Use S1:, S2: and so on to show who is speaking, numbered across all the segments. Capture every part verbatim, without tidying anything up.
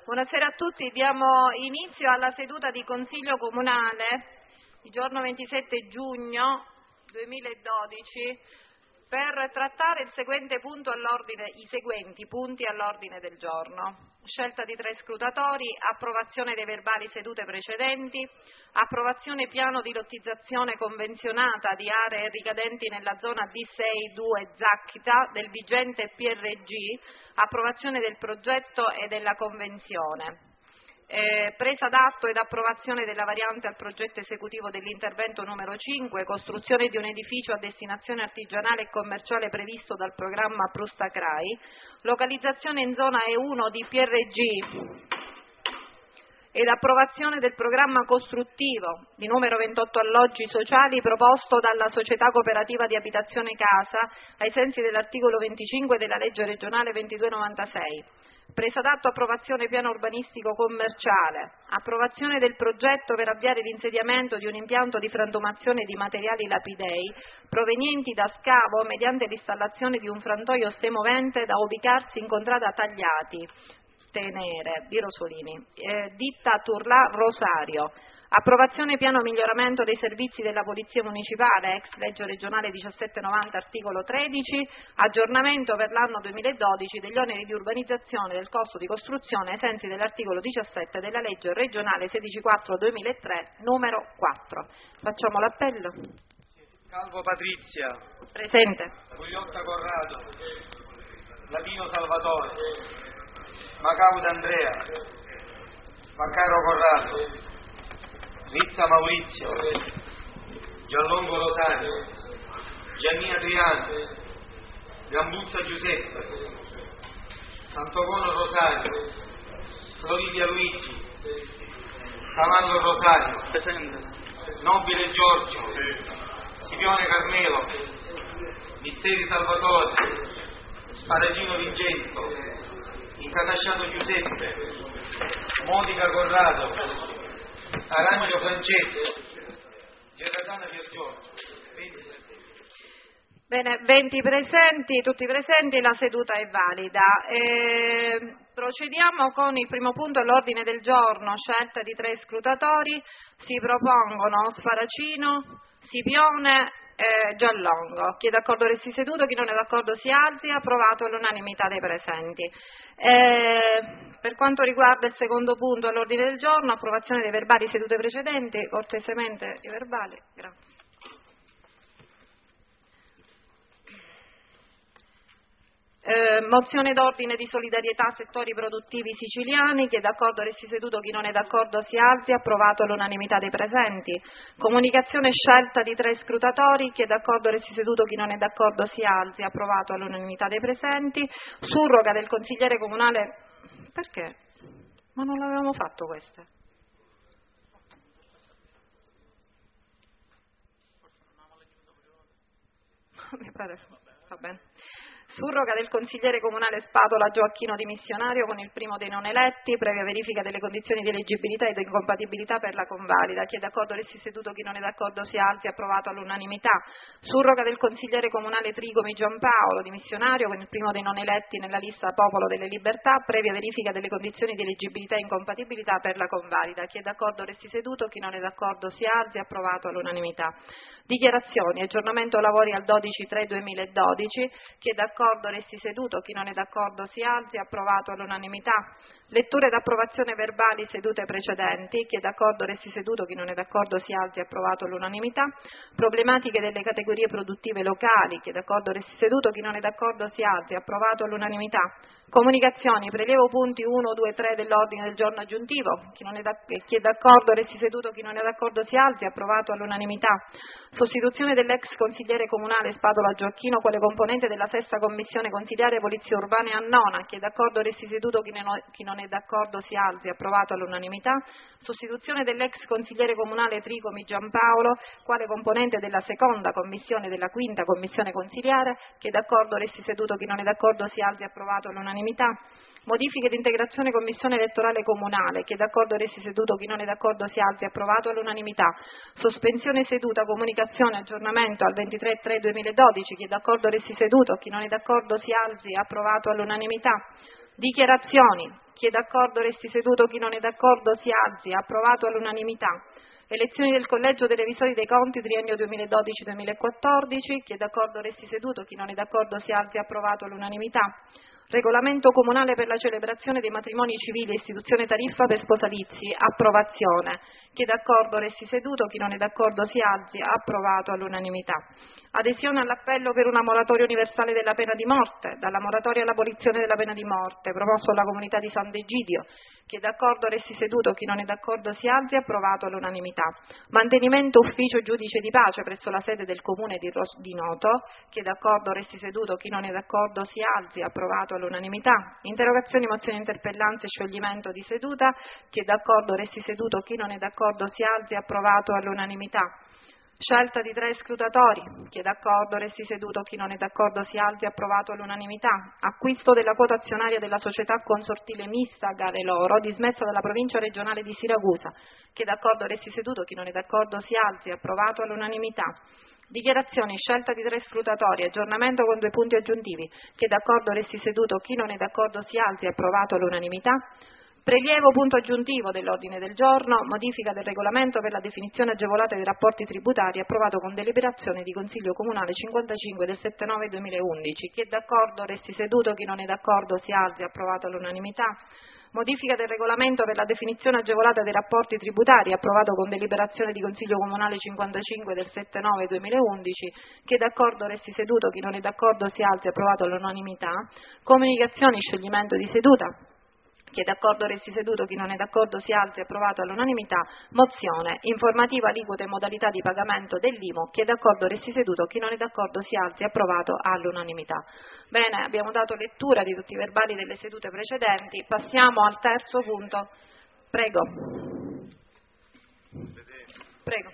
S1: Buonasera a tutti, diamo inizio alla seduta di Consiglio Comunale di giorno ventisette giugno duemiladodici per trattare il seguente punto all'ordine, i seguenti punti all'ordine del giorno. Scelta di tre scrutatori, approvazione dei verbali sedute precedenti, approvazione piano di lottizzazione convenzionata di aree ricadenti nella zona D sei due Zacchita del vigente P R G, approvazione del progetto e della convenzione. Eh, presa d'atto ed approvazione della variante al progetto esecutivo dell'intervento numero cinque, costruzione di un edificio a destinazione artigianale e commerciale previsto dal programma Prusta CRAI, localizzazione in zona E uno di P R G ed approvazione del programma costruttivo di numero ventotto alloggi sociali proposto dalla Società Cooperativa di Abitazione Casa ai sensi dell'articolo venticinque della legge regionale ventidue novantasei. Presa d'atto approvazione piano urbanistico commerciale, approvazione del progetto per avviare l'insediamento di un impianto di frantumazione di materiali lapidei provenienti da scavo mediante l'installazione di un frantoio stemovente da ubicarsi in contrada Tagliati, Tenere, di Rosolini, eh, ditta Turlà Rosario. Approvazione piano miglioramento dei servizi della Polizia Municipale, ex legge regionale diciassettecentonovanta articolo tredici, aggiornamento per l'anno duemiladodici degli oneri di urbanizzazione del costo di costruzione ai sensi dell'articolo diciassette della legge regionale sedicentoquarantaquattro duemilatré numero quattro. Facciamo l'appello.
S2: Calvo Patrizia.
S1: Presente.
S2: Gugliotta Corrado. Latino Salvatore. Macauda Andrea. Maccaro Corrado. Rizza Maurizio, Giallongo Rosario, Gianni Adriano, Gambuzza Giuseppe, Santogono Rosario, Floridia Luigi, Cavallo Rosario, Nobile Giorgio, Scipione Carmelo, Misteri Salvatore, Sparagino Vincenzo, Incanasciato Giuseppe, Monica Corrado, Arangio Francesco, Gerardana Pier Giorgio.
S1: Bene, venti presenti, tutti presenti, la seduta è valida. E procediamo con il primo punto all'ordine del giorno, scelta di tre scrutatori, si propongono Sparacino, Scipione e Giallongo. Chi è d'accordo resti seduto, chi non è d'accordo si alzi, approvato all'unanimità dei presenti. Eh, per quanto riguarda il secondo punto all'ordine del giorno, approvazione dei verbali sedute precedenti, cortesemente i verbali, grazie. Eh, mozione d'ordine di solidarietà a settori produttivi siciliani, chi è d'accordo resti seduto, chi non è d'accordo si alzi, approvato all'unanimità dei presenti. Comunicazione scelta di tre scrutatori, chi è d'accordo resti seduto, chi non è d'accordo si alzi, approvato all'unanimità dei presenti. Surroga del consigliere comunale, perché? Ma non l'avevamo fatto queste? Mi pare, va bene. Surroga del consigliere comunale Spatola Gioacchino Dimissionario con il primo dei non eletti, previa verifica delle condizioni di eleggibilità e di incompatibilità per la convalida. Chi è d'accordo resti seduto, chi non è d'accordo si alzi, approvato all'unanimità. Surroga del consigliere comunale Trigomi Giampaolo Dimissionario con il primo dei non eletti nella lista Popolo delle Libertà, previa verifica delle condizioni di eleggibilità e incompatibilità per la convalida. Chi è d'accordo resti seduto, chi non è d'accordo si alzi, approvato all'unanimità. Dichiarazioni, aggiornamento lavori al dodici tre duemiladodici, chi è d'accordo resti seduto, chi non è d'accordo si alzi, approvato all'unanimità. Letture ed approvazione verbali sedute precedenti, chi è d'accordo resti seduto, chi non è d'accordo si alzi, approvato all'unanimità. Problematiche delle categorie produttive locali, chi è d'accordo resti seduto, chi non è d'accordo si alzi, approvato all'unanimità. Comunicazioni, prelievo punti uno, due, tre dell'ordine del giorno aggiuntivo, chi, non è chi è d'accordo resti seduto, chi non è d'accordo si alzi, approvato all'unanimità. Sostituzione dell'ex consigliere comunale Spatola Gioacchino quale componente della sesta commissione consiliare Polizia Urbana a Nona, chi è d'accordo resti seduto, chi non è d'accordo si alzi, approvato all'unanimità. Sostituzione dell'ex consigliere comunale Trigomi Giampaolo quale componente della seconda commissione della quinta commissione consiliare, chi è d'accordo resti seduto, chi non è d'accordo si alzi, approvato all'unanimità. Modifiche di integrazione commissione elettorale comunale, chi è d'accordo resti seduto, chi non è d'accordo si alzi, approvato all'unanimità. Sospensione seduta, comunicazione, aggiornamento al ventitré tre duemiladodici, chi è d'accordo resti seduto, chi non è d'accordo si alzi, approvato all'unanimità. Dichiarazioni. Chi è d'accordo resti seduto, chi non è d'accordo si alzi. Approvato all'unanimità. Elezioni del Collegio dei Revisori dei Conti, triennio duemiladodici duemilaquattordici. Chi è d'accordo resti seduto, chi non è d'accordo si alzi. Approvato all'unanimità. Regolamento comunale per la celebrazione dei matrimoni civili e istituzione tariffa per sposalizi. Approvazione. Chi è d'accordo resti seduto, chi non è d'accordo si alzi. Approvato all'unanimità. Adesione all'appello per una moratoria universale della pena di morte, dalla moratoria all'abolizione della pena di morte, proposto alla comunità di Sant'Egidio. Chi è d'accordo resti seduto, chi non è d'accordo si alzi. Approvato all'unanimità. Mantenimento ufficio giudice di pace presso la sede del comune di, Ros- di Noto. Chi è d'accordo resti seduto, chi non è d'accordo si alzi. Approvato all'unanimità. Interrogazioni, mozioni, interpellanze, scioglimento di seduta. Chi è d'accordo resti seduto, chi non è d'accordo si alzi. Approvato all'unanimità. Scelta di tre scrutatori. Chi è d'accordo resti seduto, chi non è d'accordo si alzi. Approvato all'unanimità. Acquisto della quota azionaria della società consortile mista Gare Loro, dismessa dalla provincia regionale di Siracusa. Chi è d'accordo resti seduto, chi non è d'accordo si alzi. Approvato all'unanimità. Dichiarazioni, scelta di tre scrutatori, aggiornamento con due punti aggiuntivi. Chi è d'accordo resti seduto, chi non è d'accordo si alzi. Approvato all'unanimità. Prelievo punto aggiuntivo dell'ordine del giorno, modifica del regolamento per la definizione agevolata dei rapporti tributari, approvato con deliberazione di Consiglio Comunale cinquantacinque del sette nove duemilaundici. Chi è d'accordo resti seduto, chi non è d'accordo si alzi. Approvato all'unanimità. Modifica del regolamento per la definizione agevolata dei rapporti tributari, approvato con deliberazione di Consiglio Comunale cinquantacinque del sette nove duemilaundici. Chi è d'accordo resti seduto, chi non è d'accordo si alzi. Approvato all'unanimità. Comunicazioni, scioglimento di seduta. Chi è d'accordo resti seduto, chi non è d'accordo si alzi. Approvato all'unanimità. Mozione, informativa aliquote e modalità di pagamento dell'I M U. Chi è d'accordo resti seduto, chi non è d'accordo si alzi. Approvato all'unanimità. Bene, abbiamo dato lettura di tutti i verbali delle sedute precedenti. Passiamo al terzo punto. Prego. Prego.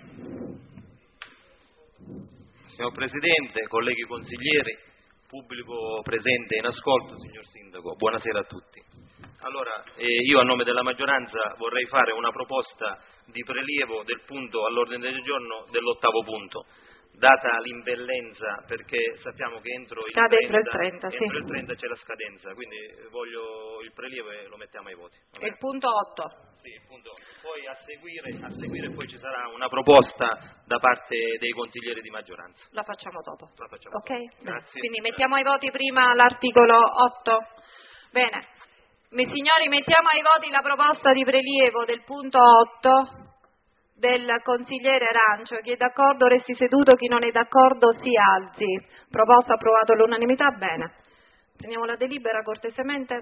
S3: Signor Presidente, colleghi consiglieri, pubblico presente in ascolto, signor Sindaco, buonasera a tutti. Allora, eh, io a nome della maggioranza vorrei fare una proposta di prelievo del punto all'ordine del giorno dell'ottavo punto, data l'impellenza, perché sappiamo che entro il
S1: Cade
S3: trenta,
S1: il trenta,
S3: entro
S1: sì.
S3: il trenta c'è la scadenza, quindi voglio il prelievo e lo mettiamo ai voti.
S1: E il punto otto.
S3: Sì, il punto. Poi a seguire, a seguire poi ci sarà una proposta da parte dei consiglieri di maggioranza.
S1: La facciamo dopo.
S3: La facciamo
S1: Ok?
S3: dopo. Grazie.
S1: Quindi mettiamo ai voti prima l'articolo otto. Bene. Signori, mettiamo ai voti la proposta di prelievo del punto otto del consigliere Arancio. Chi è d'accordo resti seduto, chi non è d'accordo si alzi. Proposta approvata all'unanimità. Bene. Prendiamo la delibera cortesemente.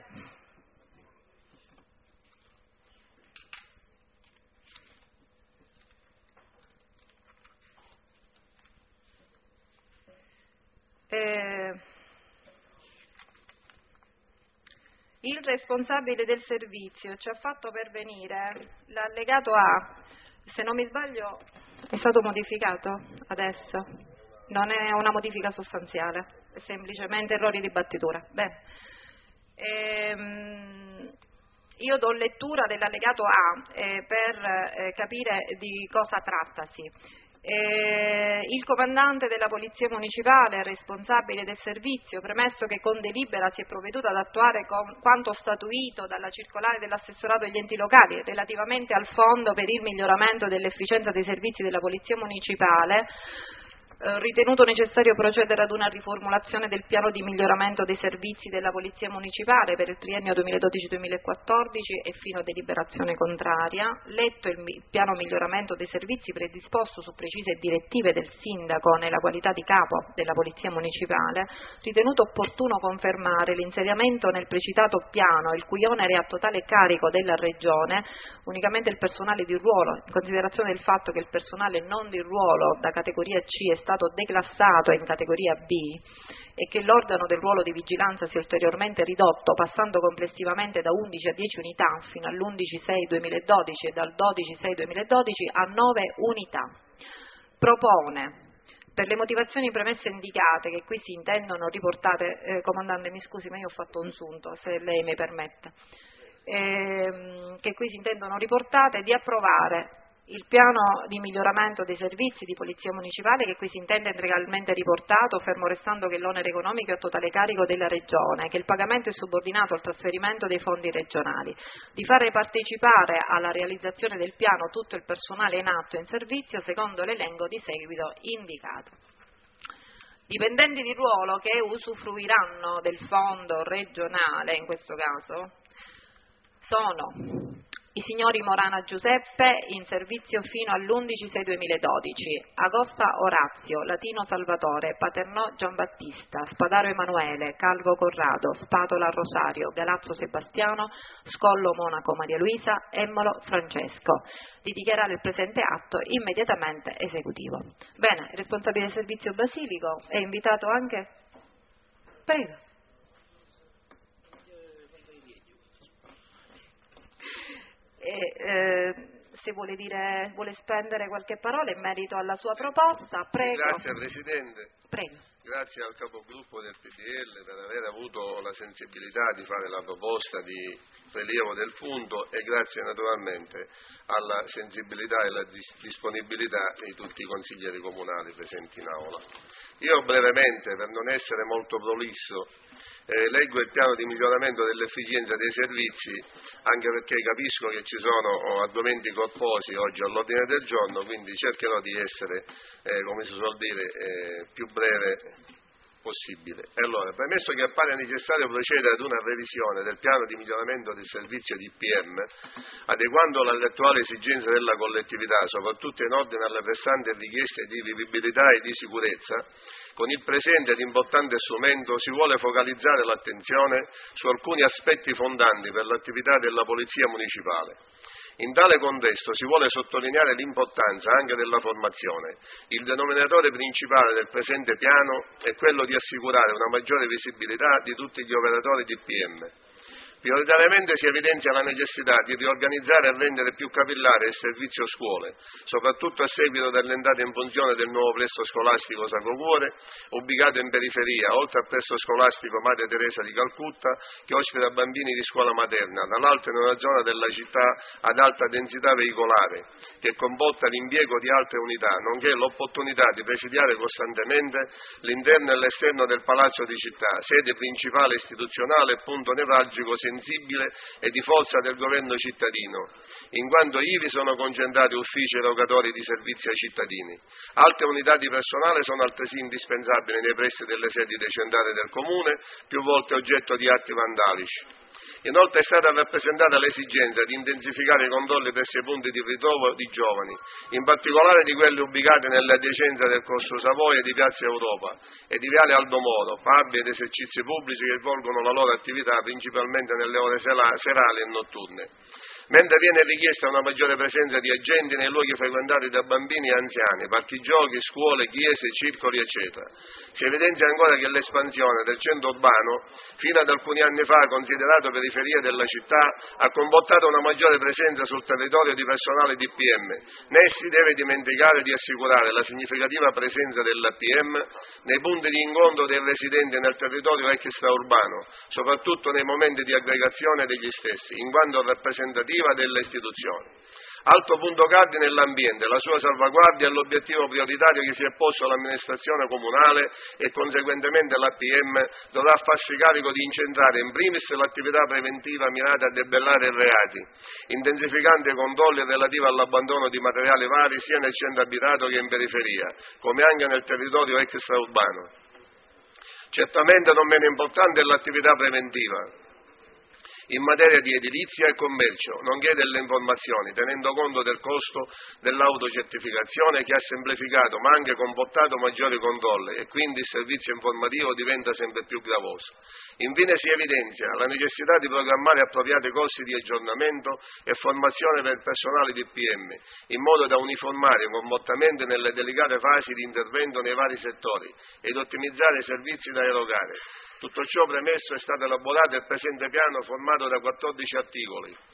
S1: Eh... Il responsabile del servizio ci ha fatto pervenire l'allegato A, se non mi sbaglio è stato modificato adesso, non è una modifica sostanziale, è semplicemente errori di battitura. Bene. Ehm, io do lettura dell'allegato A eh, per eh, capire di cosa trattasi. Eh, il comandante della Polizia Municipale, responsabile del servizio, premesso che con delibera si è provveduto ad attuare con quanto statuito dalla circolare dell'assessorato degli enti locali relativamente al fondo per il miglioramento dell'efficienza dei servizi della Polizia Municipale, eh, ritenuto necessario procedere ad una riformulazione del piano di miglioramento dei servizi della Polizia Municipale per il triennio duemiladodici duemilaquattordici e fino a deliberazione contraria, letto il mi- piano miglioramento dei servizi predisposto su precise direttive del Sindaco nella qualità di capo della Polizia Municipale, ritenuto opportuno confermare l'insediamento nel precitato piano, il cui onere è a totale carico della Regione, unicamente il personale di ruolo, in considerazione del fatto che il personale non di ruolo da categoria C è stato declassato in categoria B e che l'organo del ruolo di vigilanza si è ulteriormente ridotto, passando complessivamente da undici a dieci unità fino all'undici sei duemiladodici e dal dodici sei duemiladodici a nove unità. Propone, per le motivazioni premesse indicate, che qui si intendono riportate, eh, comandante mi scusi ma io ho fatto un sunto, se lei mi permette, ehm, che qui si intendono riportate, di approvare il piano di miglioramento dei servizi di polizia municipale, che qui si intende integralmente riportato, fermo restando che l'onere economico è a totale carico della Regione, che il pagamento è subordinato al trasferimento dei fondi regionali, di fare partecipare alla realizzazione del piano tutto il personale in atto e in servizio secondo l'elenco di seguito indicato. Dipendenti di ruolo che usufruiranno del fondo regionale, in questo caso, sono i signori Morana Giuseppe, in servizio fino all'undici sei duemiladodici, Agosta Orazio, Latino Salvatore, Paternò Giambattista, Spadaro Emanuele, Calvo Corrado, Spatola Rosario, Galazzo Sebastiano, Scollo Monaco Maria Luisa, Emmolo Francesco. Di dichiarare il presente atto immediatamente esecutivo. Bene, il responsabile del servizio basilico è invitato anche... Prego. E, eh, se vuole, dire, vuole spendere qualche parola in merito alla sua proposta, prego.
S4: Grazie Presidente.
S1: Prego.
S4: Grazie al capogruppo del P D L per aver avuto la sensibilità di fare la proposta di prelievo del fondo e grazie naturalmente alla sensibilità e alla disponibilità di tutti i consiglieri comunali presenti in aula. Io brevemente, per non essere molto prolisso, Eh, leggo il piano di miglioramento dell'efficienza dei servizi, anche perché capisco che ci sono argomenti corposi oggi all'ordine del giorno, quindi cercherò di essere, eh, come si suol dire, eh, più breve possibile. E allora, premesso che appare necessario procedere ad una revisione del piano di miglioramento del servizio di P M, adeguandolo alle attuali esigenze della collettività, soprattutto in ordine alle pressanti richieste di vivibilità e di sicurezza, con il presente ed importante strumento si vuole focalizzare l'attenzione su alcuni aspetti fondanti per l'attività della Polizia Municipale. In tale contesto si vuole sottolineare l'importanza anche della formazione. Il denominatore principale del presente piano è quello di assicurare una maggiore visibilità di tutti gli operatori di P M. Prioritariamente si evidenzia la necessità di riorganizzare e rendere più capillare il servizio scuole, soprattutto a seguito dell'entrata in funzione del nuovo plesso scolastico Sacro Cuore, ubicato in periferia, oltre al plesso scolastico Madre Teresa di Calcutta, che ospita bambini di scuola materna, dall'altro in una zona della città ad alta densità veicolare, che comporta l'impiego di altre unità, nonché l'opportunità di presidiare costantemente l'interno e l'esterno del Palazzo di Città, sede principale istituzionale e punto nevralgico sensibile e di forza del governo cittadino, in quanto ivi sono concentrati uffici erogatori di servizi ai cittadini. Altre unità di personale sono altresì indispensabili nei pressi delle sedi decentrate del Comune, più volte oggetto di atti vandalici. Inoltre è stata rappresentata l'esigenza di intensificare i controlli presso i punti di ritrovo di giovani, in particolare di quelli ubicati nell'adiacenza del Corso Savoia e di Piazza Europa e di Viale Aldo Moro, pub ed esercizi pubblici che svolgono la loro attività principalmente nelle ore serali e notturne. Mentre viene richiesta una maggiore presenza di agenti nei luoghi frequentati da bambini e anziani, parchi giochi, scuole, chiese, circoli, eccetera. Si evidenzia ancora che l'espansione del centro urbano, fino ad alcuni anni fa considerato periferia della città, ha comportato una maggiore presenza sul territorio di personale di P M. Né si deve dimenticare di assicurare la significativa presenza della P M nei punti di incontro dei residenti nel territorio extraurbano, soprattutto nei momenti di aggregazione degli stessi, in quanto rappresentativi delle istituzioni. Altro punto cardine è l'ambiente, la sua salvaguardia è l'obiettivo prioritario che si è posto l'amministrazione comunale e conseguentemente la P M dovrà farsi carico di incentrare in primis l'attività preventiva mirata a debellare i reati, intensificando i controlli relativi all'abbandono di materiali vari sia nel centro abitato che in periferia, come anche nel territorio extraurbano. Certamente non meno importante è l'attività preventiva in materia di edilizia e commercio, nonché delle informazioni, tenendo conto del costo dell'autocertificazione che ha semplificato ma anche comportato maggiori controlli e quindi il servizio informativo diventa sempre più gravoso. Infine si evidenzia la necessità di programmare appropriati corsi di aggiornamento e formazione per il personale di P M, in modo da uniformare i comportamenti nelle delicate fasi di intervento nei vari settori ed ottimizzare i servizi da erogare. Tutto ciò premesso è stato elaborato il presente piano formato da quattordici articoli,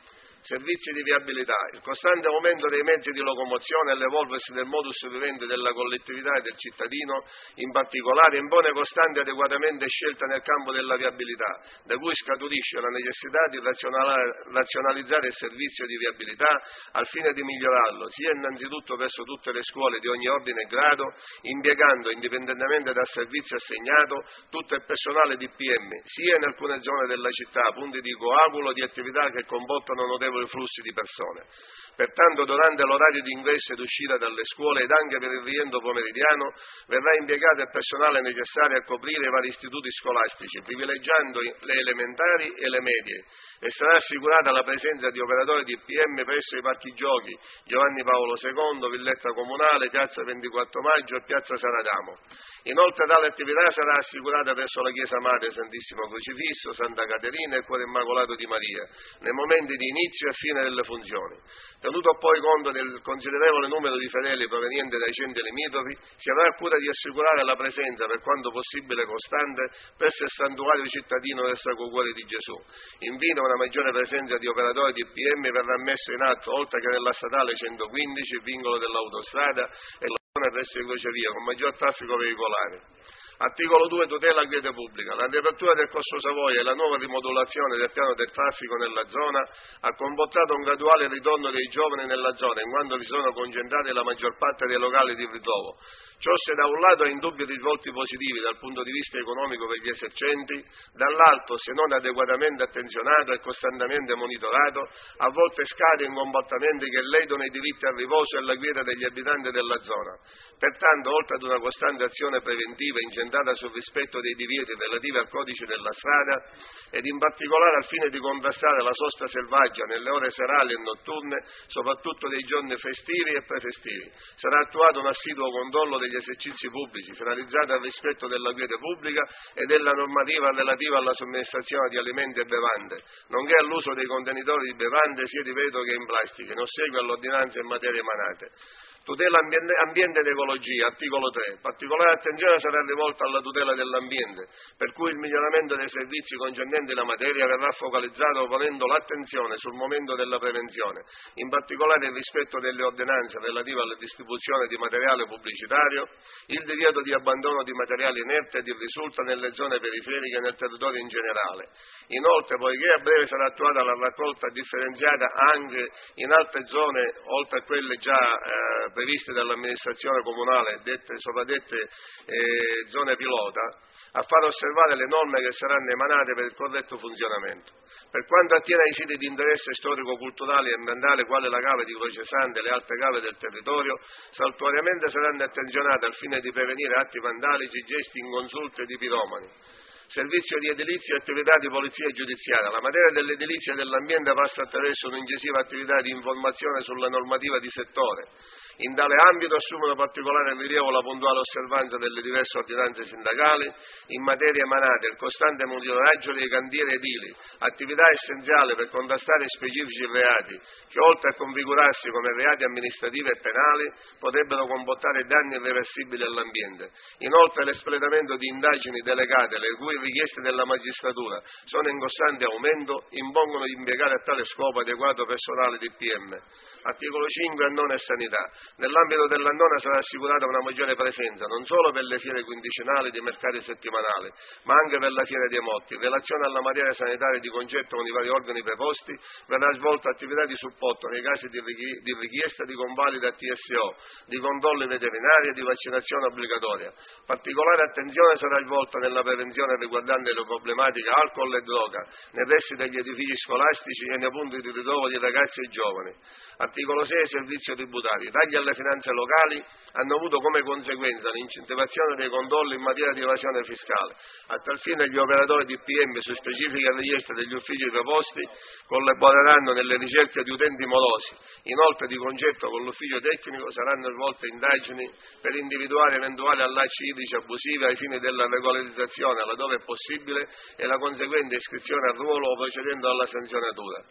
S4: servizi di viabilità, il costante aumento dei mezzi di locomozione e l'evolversi del modus vivendi della collettività e del cittadino in particolare impone costante adeguamento e scelta nel campo della viabilità, da cui scaturisce la necessità di razionalizzare il servizio di viabilità al fine di migliorarlo, sia innanzitutto verso tutte le scuole di ogni ordine e grado, impiegando, indipendentemente dal servizio assegnato, tutto il personale di P M, sia in alcune zone della città, punti di coagulo di attività che comportano notevoli flussi di persone. Pertanto, durante l'orario di ingresso ed uscita dalle scuole ed anche per il rientro pomeridiano, verrà impiegato il personale necessario a coprire i vari istituti scolastici, privilegiando le elementari e le medie, e sarà assicurata la presenza di operatori di P M presso i parchi giochi Giovanni Paolo secondo, Villetta Comunale, Piazza ventiquattro Maggio e Piazza Saradamo. Inoltre tale attività sarà assicurata presso la Chiesa Madre Santissimo Crocifisso, Santa Caterina e Cuore Immacolato di Maria, nei momenti di inizio e fine delle funzioni. Tenuto poi conto del considerevole numero di fedeli provenienti dai centri limitrofi, si avrà cura di assicurare la presenza, per quanto possibile costante, presso il santuario cittadino del Sacro Cuore di Gesù. Infine, una maggiore presenza di operatori di P M verrà messa in atto, oltre che nella statale centoquindici, vincolo dell'autostrada, e la zona presso i crocevia, con maggior traffico veicolare. Articolo due. Tutela a quiete pubblica. La riapertura del Corso Savoia e la nuova rimodulazione del piano del traffico nella zona ha comportato un graduale ritorno dei giovani nella zona, in quanto vi sono concentrati la maggior parte dei locali di ritrovo. Ciò se da un lato ha indubbi risvolti positivi dal punto di vista economico per gli esercenti, dall'altro, se non adeguatamente attenzionato e costantemente monitorato, a volte scade in comportamenti che ledono i diritti al riposo e alla quiete degli abitanti della zona. Pertanto, oltre ad una costante azione preventiva incentrata sul rispetto dei divieti relativi al codice della strada, ed in particolare al fine di contrastare la sosta selvaggia nelle ore serali e notturne, soprattutto dei giorni festivi e prefestivi, sarà attuato un assiduo controllo degli esercizi pubblici, finalizzato al rispetto della quiete pubblica e della normativa relativa alla somministrazione di alimenti e bevande, nonché all'uso dei contenitori di bevande sia di vetro che in plastica, in ossequio all'ordinanza in materia emanate. Tutela ambiente, ambiente ed ecologia, articolo tre. Particolare attenzione sarà rivolta alla tutela dell'ambiente, per cui il miglioramento dei servizi concernenti la materia verrà focalizzato ponendo l'attenzione sul momento della prevenzione, in particolare il rispetto delle ordinanze relative alla distribuzione di materiale pubblicitario, il divieto di abbandono di materiali inerti e di risulta nelle zone periferiche e nel territorio in generale. Inoltre, poiché a breve sarà attuata la raccolta differenziata anche in altre zone, oltre a quelle già eh, previste dall'amministrazione comunale, dette, sopradette eh, zone pilota, a far osservare le norme che saranno emanate per il corretto funzionamento. Per quanto attiene ai siti di interesse storico-culturale e ambientale, quale la cava di Croce Santa e le altre cave del territorio, saltuariamente saranno attenzionate al fine di prevenire atti vandalici, gesti inconsulti e di piromani. Servizio di edilizia e attività di polizia giudiziaria. La materia dell'edilizia e dell'ambiente passa attraverso un'incisiva attività di informazione sulla normativa di settore. In tale ambito assumono particolare rilievo la puntuale osservanza delle diverse ordinanze sindacali in materia emanate, il costante monitoraggio dei cantieri edili, attività essenziale per contrastare specifici reati che, oltre a configurarsi come reati amministrativi e penali, potrebbero comportare danni irreversibili all'ambiente. Inoltre l'espletamento di indagini delegate, le cui richieste della magistratura sono in costante aumento, impongono di impiegare a tale scopo adeguato personale di P M. Articolo cinque. Annona e sanità. Nell'ambito dell'annona sarà assicurata una maggiore presenza, non solo per le fiere quindicinali dei mercati settimanali, ma anche per la fiera dei morti. In relazione alla materia sanitaria di concerto con i vari organi preposti, verrà svolta attività di supporto nei casi di, richi- di richiesta di convalida T S O, di controlli veterinari e di vaccinazione obbligatoria. Particolare attenzione sarà svolta nella prevenzione riguardante le problematiche alcol e droga, nei resti degli edifici scolastici e nei punti di ritrovo di ragazzi e giovani. Articolo sei. Servizio tributario. I tagli alle finanze locali hanno avuto come conseguenza l'incentivazione dei controlli in materia di evasione fiscale. A tal fine gli operatori di P M, su specifiche richieste degli uffici preposti, collaboreranno nelle ricerche di utenti morosi. Inoltre, di concerto con l'ufficio tecnico, saranno svolte indagini per individuare eventuali allacci idrici abusivi ai fini della regolarizzazione, laddove è possibile, e la conseguente iscrizione al ruolo o procedendo alla sanzionatura.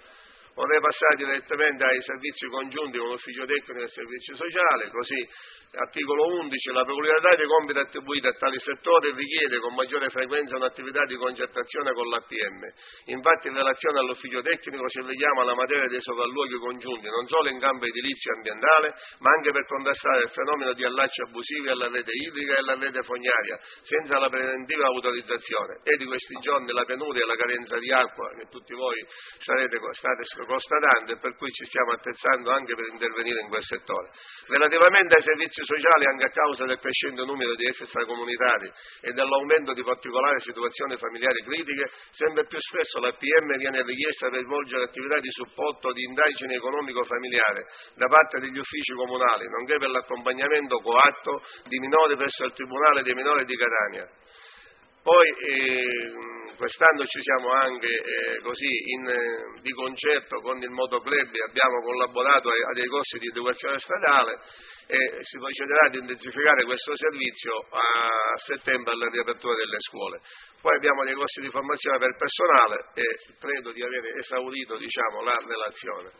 S4: vorrei passare direttamente ai servizi congiunti con l'ufficio tecnico e servizi sociali, così articolo undici, la peculiarità dei compiti attribuiti a tali settori richiede con maggiore frequenza un'attività di concertazione con l'A P M. Infatti in relazione all'ufficio tecnico si richiama la materia dei sopralluoghi congiunti, non solo in campo edilizio e ambientale, ma anche per contrastare il fenomeno di allacci abusivi alla rete idrica e alla rete fognaria, senza la preventiva autorizzazione. E di questi giorni la penuria e la carenza di acqua che tutti voi sarete, state constatando e per cui ci stiamo attrezzando anche per intervenire in quel settore. Relativamente ai servizi sociali, anche a causa del crescente numero di extracomunitari e dell'aumento di particolari situazioni familiari critiche, sempre più spesso l'A P M viene richiesta per svolgere attività di supporto di indagine economico-familiare da parte degli uffici comunali, nonché per l'accompagnamento coatto di minori presso il Tribunale dei minori di Catania. Poi eh, quest'anno ci siamo anche eh, così in, eh, di concerto con il Motoclub, abbiamo collaborato a, a dei corsi di educazione stradale e si procederà ad intensificare questo servizio a settembre alla riapertura delle scuole. Poi abbiamo dei corsi di formazione per personale e credo di aver esaurito, diciamo, la relazione.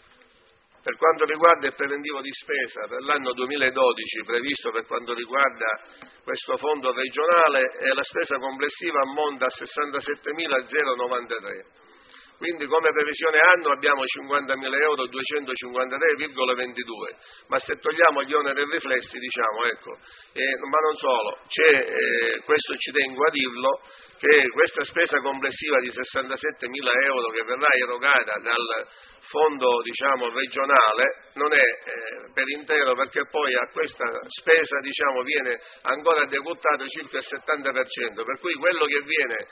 S4: Per quanto riguarda il preventivo di spesa per l'anno duemiladodici previsto per quanto riguarda questo fondo regionale, eh, la spesa complessiva ammonta a sessantasettemila novantatré. Quindi come previsione anno abbiamo cinquantamila euro duecentocinquantatré virgola ventidue, ma se togliamo gli oneri riflessi, diciamo, ecco, eh, ma non solo, c'è, eh, questo ci tengo a dirlo, che questa spesa complessiva di sessantasettemila euro che verrà erogata dal fondo, diciamo, regionale non è eh, per intero, perché poi a questa spesa, diciamo, viene ancora decurtato circa il settanta per cento, per cui quello che viene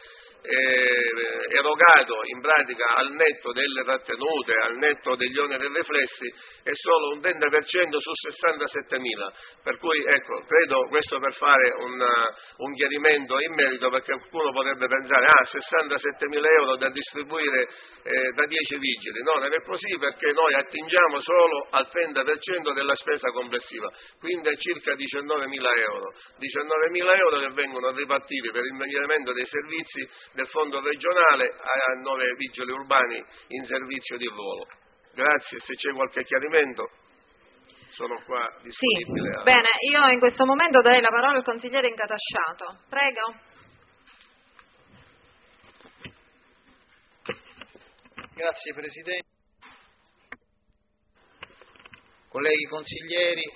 S4: Eh, erogato in pratica al netto delle trattenute, al netto degli oneri riflessi, è solo un trenta per cento su sessantasettemila, per cui ecco, credo questo per fare un, un chiarimento in merito, perché qualcuno potrebbe pensare ah, sessantasettemila euro da distribuire eh, da dieci vigili. No, non è così, perché noi attingiamo solo al trenta per cento della spesa complessiva, quindi è circa diciannovemila euro, diciannovemila euro che vengono ripartiti per il miglioramento dei servizi del fondo regionale a nove vigili urbani in servizio di ruolo. Grazie, se c'è qualche chiarimento sono qua disponibile.
S1: Sì,
S4: a...
S1: bene, io in questo momento darei la parola al consigliere Incatasciato. Prego.
S5: Grazie Presidente. Colleghi consiglieri,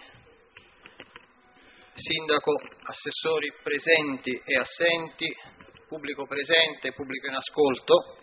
S5: Sindaco, assessori presenti e assenti, pubblico presente, pubblico in ascolto,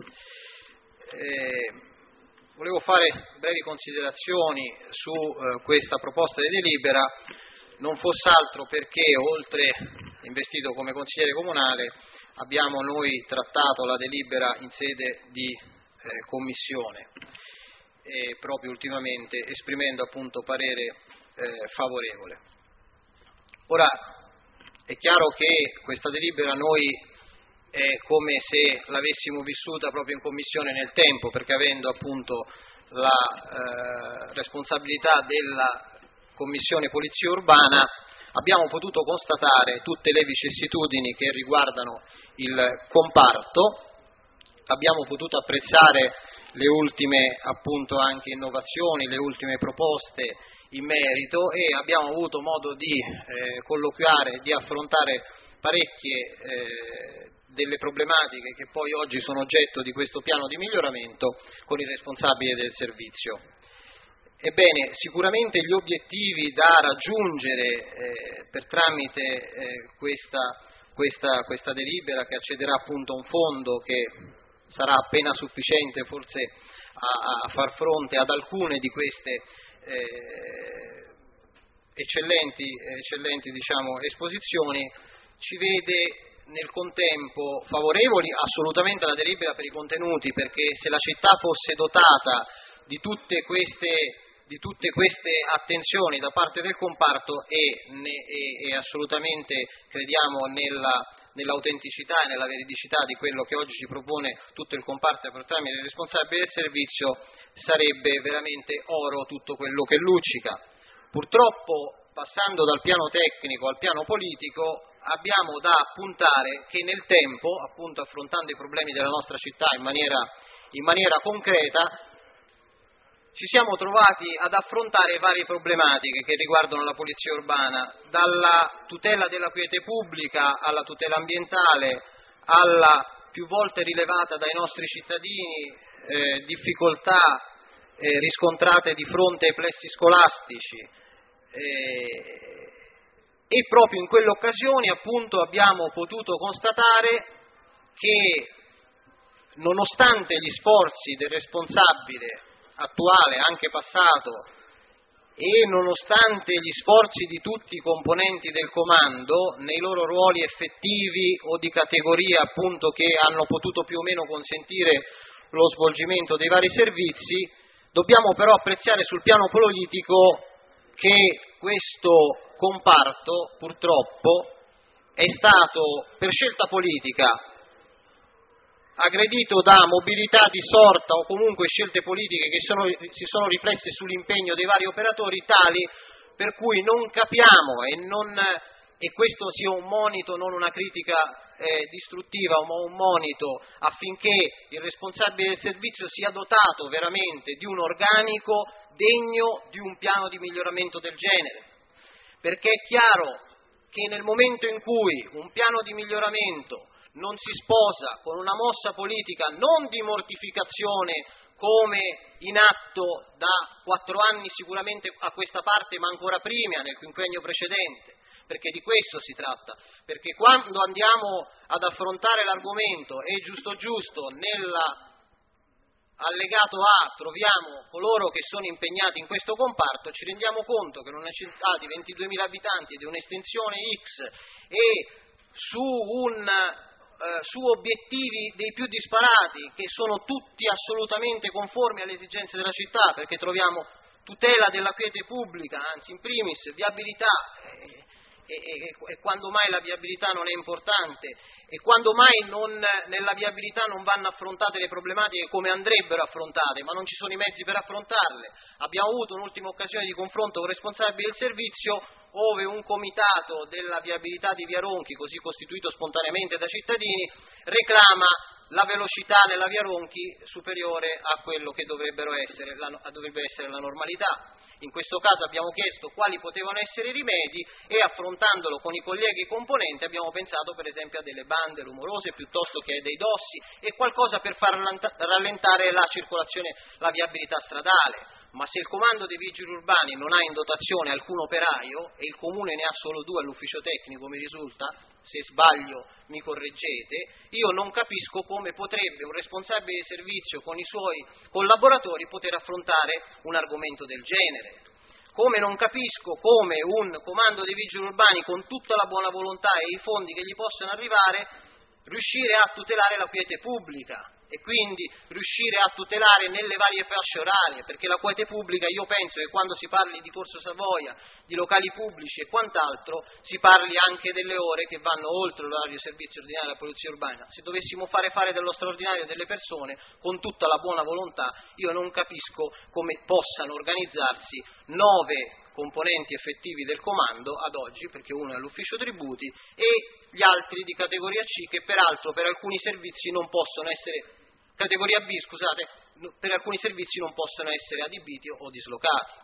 S5: eh, volevo fare brevi considerazioni su eh, questa proposta di delibera, non fosse altro perché oltre investito come consigliere comunale abbiamo noi trattato la delibera in sede di eh, commissione e proprio ultimamente esprimendo appunto parere eh, favorevole. Ora è chiaro che questa delibera noi è come se l'avessimo vissuta proprio in commissione nel tempo, perché avendo appunto la eh, responsabilità della commissione polizia urbana abbiamo potuto constatare tutte le vicissitudini che riguardano il comparto, abbiamo potuto apprezzare le ultime appunto anche innovazioni, le ultime proposte in merito e abbiamo avuto modo di eh, colloquiare, di affrontare parecchie eh, delle problematiche che poi oggi sono oggetto di questo piano di miglioramento con i responsabili del servizio. Ebbene, sicuramente gli obiettivi da raggiungere eh, per tramite eh, questa, questa, questa delibera che accederà appunto a un fondo che sarà appena sufficiente forse a, a far fronte ad alcune di queste eh, eccellenti, eccellenti diciamo, esposizioni, ci vede nel contempo favorevoli assolutamente alla delibera per i contenuti, perché se la città fosse dotata di tutte queste, di tutte queste attenzioni da parte del comparto e, ne, e, e assolutamente crediamo nella, nell'autenticità e nella veridicità di quello che oggi ci propone tutto il comparto per tramite dei responsabili del servizio, sarebbe veramente oro tutto quello che luccica. Purtroppo, passando dal piano tecnico al piano politico, abbiamo da puntare che nel tempo, appunto affrontando i problemi della nostra città in maniera, in maniera concreta, ci siamo trovati ad affrontare varie problematiche che riguardano la polizia urbana, dalla tutela della quiete pubblica alla tutela ambientale, alla più volte rilevata dai nostri cittadini eh, difficoltà eh, riscontrate di fronte ai plessi scolastici. Eh, e proprio in quelle occasioni appunto abbiamo potuto constatare che, nonostante gli sforzi del responsabile attuale, anche passato, e nonostante gli sforzi di tutti i componenti del comando nei loro ruoli effettivi o di categoria appunto che hanno potuto più o meno consentire lo svolgimento dei vari servizi, dobbiamo però apprezzare sul piano politico che questo comparto purtroppo è stato, per scelta politica, aggredito da mobilità di sorta o comunque scelte politiche che sono, si sono riflesse sull'impegno dei vari operatori tali per cui non capiamo, e, non, e questo sia un monito, non una critica eh, distruttiva, ma un monito affinché il responsabile del servizio sia dotato veramente di un organico degno di un piano di miglioramento del genere, perché è chiaro che nel momento in cui un piano di miglioramento non si sposa con una mossa politica non di mortificazione come in atto da quattro anni sicuramente a questa parte, ma ancora prima, nel quinquennio precedente, perché di questo si tratta, perché quando andiamo ad affrontare l'argomento e giusto giusto nell'allegato A troviamo coloro che sono impegnati in questo comparto, ci rendiamo conto che in una città di ventiduemila abitanti di un'estensione X e su un su obiettivi dei più disparati, che sono tutti assolutamente conformi alle esigenze della città, perché troviamo tutela della quiete pubblica, anzi in primis viabilità, e, e, e quando mai la viabilità non è importante, e quando mai non, nella viabilità non vanno affrontate le problematiche come andrebbero affrontate, ma non ci sono i mezzi per affrontarle. Abbiamo avuto un'ultima occasione di confronto con responsabili del servizio, ove un comitato della viabilità di Via Ronchi, così costituito spontaneamente da cittadini, reclama la velocità nella Via Ronchi superiore a quello che dovrebbero essere la, dovrebbe essere la normalità. In questo caso abbiamo chiesto quali potevano essere i rimedi e, affrontandolo con i colleghi componenti, abbiamo pensato per esempio a delle bande rumorose piuttosto che a dei dossi e qualcosa per far rallentare la circolazione, la viabilità stradale. Ma se il comando dei vigili urbani non ha in dotazione alcun operaio e il comune ne ha solo due all'ufficio tecnico, mi risulta, se sbaglio mi correggete, io non capisco come potrebbe un responsabile di servizio con i suoi collaboratori poter affrontare un argomento del genere. Come non capisco come un comando dei vigili urbani con tutta la buona volontà e i fondi che gli possono arrivare riuscire a tutelare la quiete pubblica e quindi riuscire a tutelare nelle varie fasce orarie, perché la quiete pubblica, io penso che quando si parli di Corso Savoia, di locali pubblici e quant'altro, si parli anche delle ore che vanno oltre l'orario di servizio ordinario della polizia urbana. Se dovessimo fare fare dello straordinario delle persone con tutta la buona volontà, io non capisco come possano organizzarsi nove componenti effettivi del comando ad oggi, perché uno è all'ufficio tributi e gli altri di categoria C che peraltro per alcuni servizi non possono essere categoria B, scusate, per alcuni servizi non possono essere adibiti o dislocati.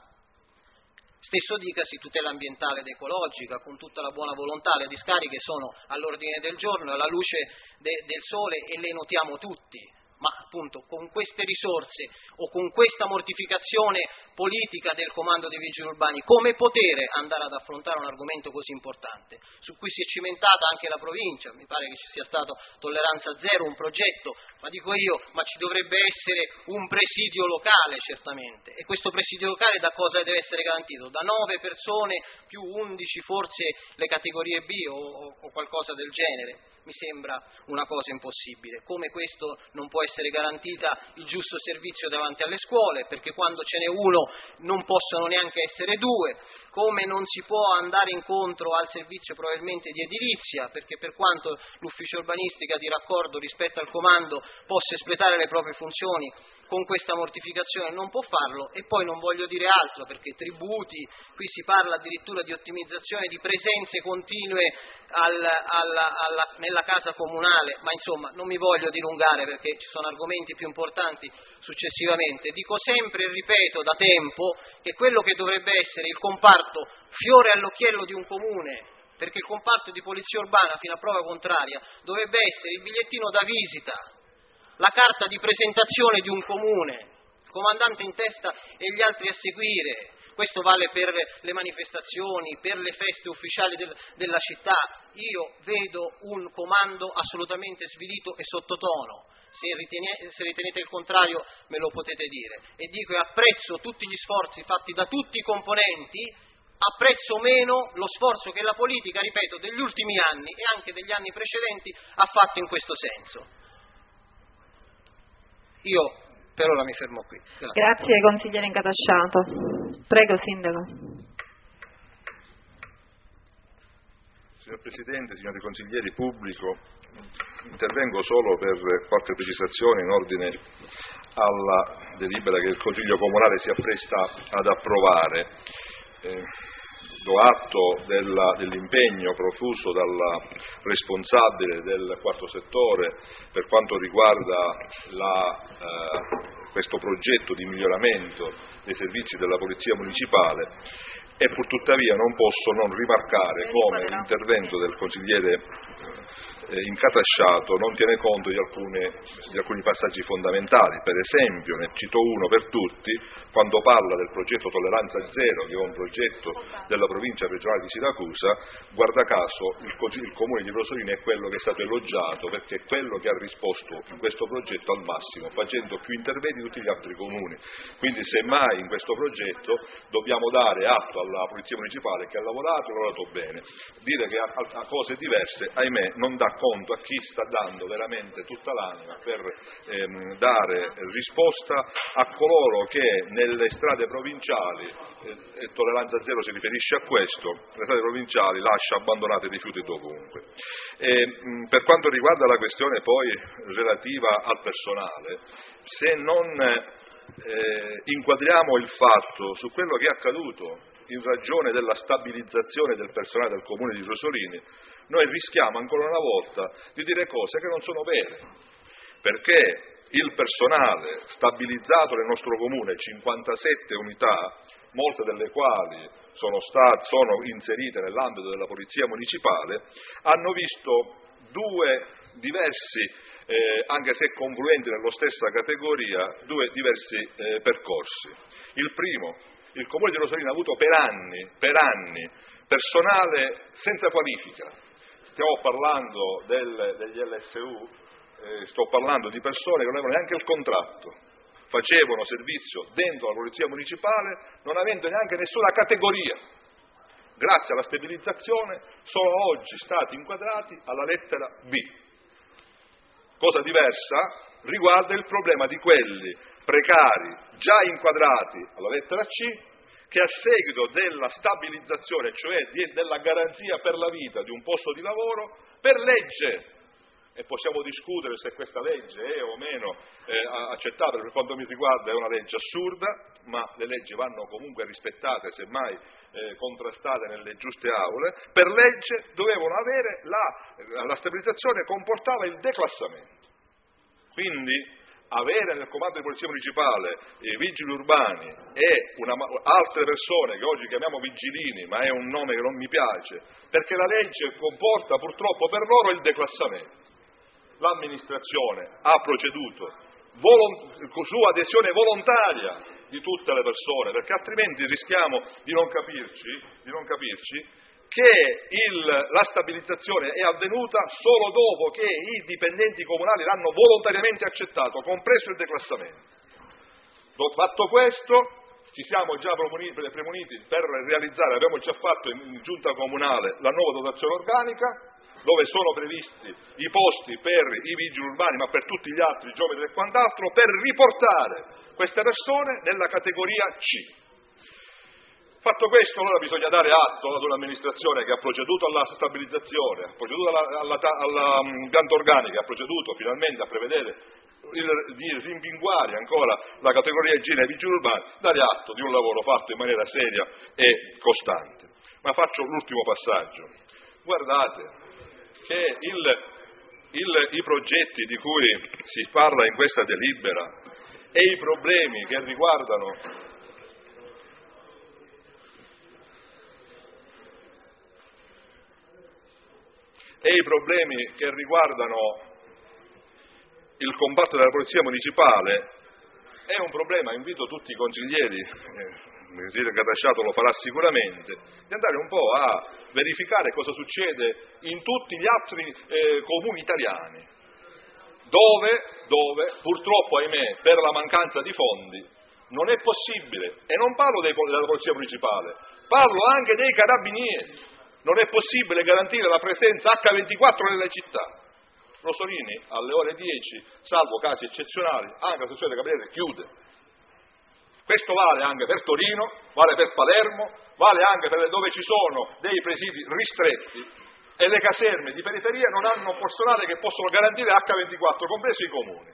S5: Stesso dicasi tutela ambientale ed ecologica, con tutta la buona volontà, le discariche sono all'ordine del giorno, alla luce de, del sole e le notiamo tutti. Ma appunto con queste risorse o con questa mortificazione politica del comando dei vigili urbani, come potere andare ad affrontare un argomento così importante, su cui si è cimentata anche la provincia, mi pare che ci sia stato tolleranza zero, un progetto, ma dico io, ma ci dovrebbe essere un presidio locale certamente, e questo presidio locale da cosa deve essere garantito? Da nove persone più undici forse le categorie B o, o, o qualcosa del genere. Mi sembra una cosa impossibile. Come questo non può essere garantita il giusto servizio davanti alle scuole, perché quando ce n'è uno non possono neanche essere due, come non si può andare incontro al servizio probabilmente di edilizia, perché per quanto l'ufficio urbanistica di raccordo rispetto al comando possa espletare le proprie funzioni, con questa mortificazione non può farlo. E poi non voglio dire altro, perché tributi, qui si parla addirittura di ottimizzazione di presenze continue al, alla, alla, nella casa comunale, ma insomma non mi voglio dilungare perché ci sono argomenti più importanti successivamente. Dico sempre e ripeto da tempo che quello che dovrebbe essere il comparto fiore all'occhiello di un comune, perché il comparto di polizia urbana, fino a prova contraria, dovrebbe essere il bigliettino da visita, la carta di presentazione di un comune, il comandante in testa e gli altri a seguire. Questo vale per le manifestazioni, per le feste ufficiali del, della città. Io vedo un comando assolutamente svilito e sottotono. Se ritenete, se ritenete il contrario me lo potete dire. E dico, e apprezzo tutti gli sforzi fatti da tutti i componenti, apprezzo meno lo sforzo che la politica, ripeto, degli ultimi anni e anche degli anni precedenti ha fatto in questo senso. Io per ora mi fermo qui. Grazie,
S1: Grazie consigliere Incatasciato. Prego Sindaco.
S6: Signor Presidente, signori consiglieri, pubblico, intervengo solo per qualche precisazione in ordine alla delibera che il Consiglio Comunale si appresta ad approvare. Eh, do atto della, dell'impegno profuso dalla responsabile del quarto settore per quanto riguarda la, eh, questo progetto di miglioramento dei servizi della Polizia Municipale, e pur tuttavia non posso non rimarcare come l'intervento del consigliere eh, Incatasciato non tiene conto di, alcune, di alcuni passaggi fondamentali. Per esempio, ne cito uno per tutti, quando parla del progetto Tolleranza Zero, che è un progetto della provincia regionale di Siracusa, guarda caso il, il comune di Rosolino è quello che è stato elogiato perché è quello che ha risposto in questo progetto al massimo, facendo più interventi di tutti gli altri comuni. Quindi semmai in questo progetto dobbiamo dare atto alla Polizia Municipale che ha lavorato e ha lavorato bene. Dire che ha, ha cose diverse, ahimè, non dà conto a chi sta dando veramente tutta l'anima per ehm, dare risposta a coloro che nelle strade provinciali, eh, e Tolleranza Zero si riferisce a questo, le strade provinciali lascia abbandonate i rifiuti dovunque. E, mh, per quanto riguarda la questione poi relativa al personale, se non eh, inquadriamo il fatto su quello che è accaduto in ragione della stabilizzazione del personale del comune di Rosolini, noi rischiamo ancora una volta di dire cose che non sono vere, perché il personale stabilizzato nel nostro comune, cinquantasette unità, molte delle quali sono, state, sono inserite nell'ambito della Polizia Municipale, hanno visto due diversi, eh, anche se confluenti nella stessa categoria, due diversi eh, percorsi. Il primo, il comune di Rosolino ha avuto per anni, per anni personale senza qualifica. Stiamo parlando del, degli L S U, eh, sto parlando di persone che non avevano neanche il contratto, facevano servizio dentro la Polizia Municipale non avendo neanche nessuna categoria. Grazie alla stabilizzazione sono oggi stati inquadrati alla lettera B. Cosa diversa riguarda il problema di quelli precari già inquadrati alla lettera C, che a seguito della stabilizzazione, cioè di, della garanzia per la vita di un posto di lavoro, per legge, e possiamo discutere se questa legge è o meno eh, accettabile, per quanto mi riguarda è una legge assurda, ma le leggi vanno comunque rispettate, semmai eh, contrastate nelle giuste aule, per legge dovevano avere la, la stabilizzazione comportava il declassamento. Quindi avere nel comando di polizia municipale i vigili urbani e una, altre persone che oggi chiamiamo vigilini, ma è un nome che non mi piace, perché la legge comporta purtroppo per loro il declassamento. L'amministrazione ha proceduto volo, su adesione volontaria di tutte le persone, perché altrimenti rischiamo di non capirci, di non capirci che il, la stabilizzazione è avvenuta solo dopo che i dipendenti comunali l'hanno volontariamente accettato, compreso il declassamento. Fatto questo, ci siamo già premuniti per realizzare, abbiamo già fatto in giunta comunale la nuova dotazione organica, dove sono previsti i posti per i vigili urbani, ma per tutti gli altri, geometri e quant'altro, per riportare queste persone nella categoria C. Fatto questo, allora bisogna dare atto ad un'amministrazione che ha proceduto alla stabilizzazione, ha proceduto alla, alla, alla um, pianta organica, ha proceduto finalmente a prevedere il, di rimpinguare ancora la categoria igiene e vigili urbani, dare atto di un lavoro fatto in maniera seria e costante. Ma faccio l'ultimo passaggio. Guardate che il, il, i progetti di cui si parla in questa delibera e i problemi che riguardano e i problemi che riguardano il comparto della polizia municipale è un problema, invito tutti i consiglieri, eh, il consigliere Carrasciato lo farà sicuramente, di andare un po' a verificare cosa succede in tutti gli altri eh, comuni italiani, dove, dove purtroppo, ahimè, per la mancanza di fondi, non è possibile, e non parlo dei, della polizia municipale, parlo anche dei carabinieri, non è possibile garantire la presenza acca ventiquattro nelle città. Rosolini alle ore dieci, salvo casi eccezionali, anche la stazione dei carabinieri chiude. Questo vale anche per Torino, vale per Palermo, vale anche per dove ci sono dei presidi ristretti e le caserme di periferia non hanno personale che possono garantire acca ventiquattro, compresi i comuni.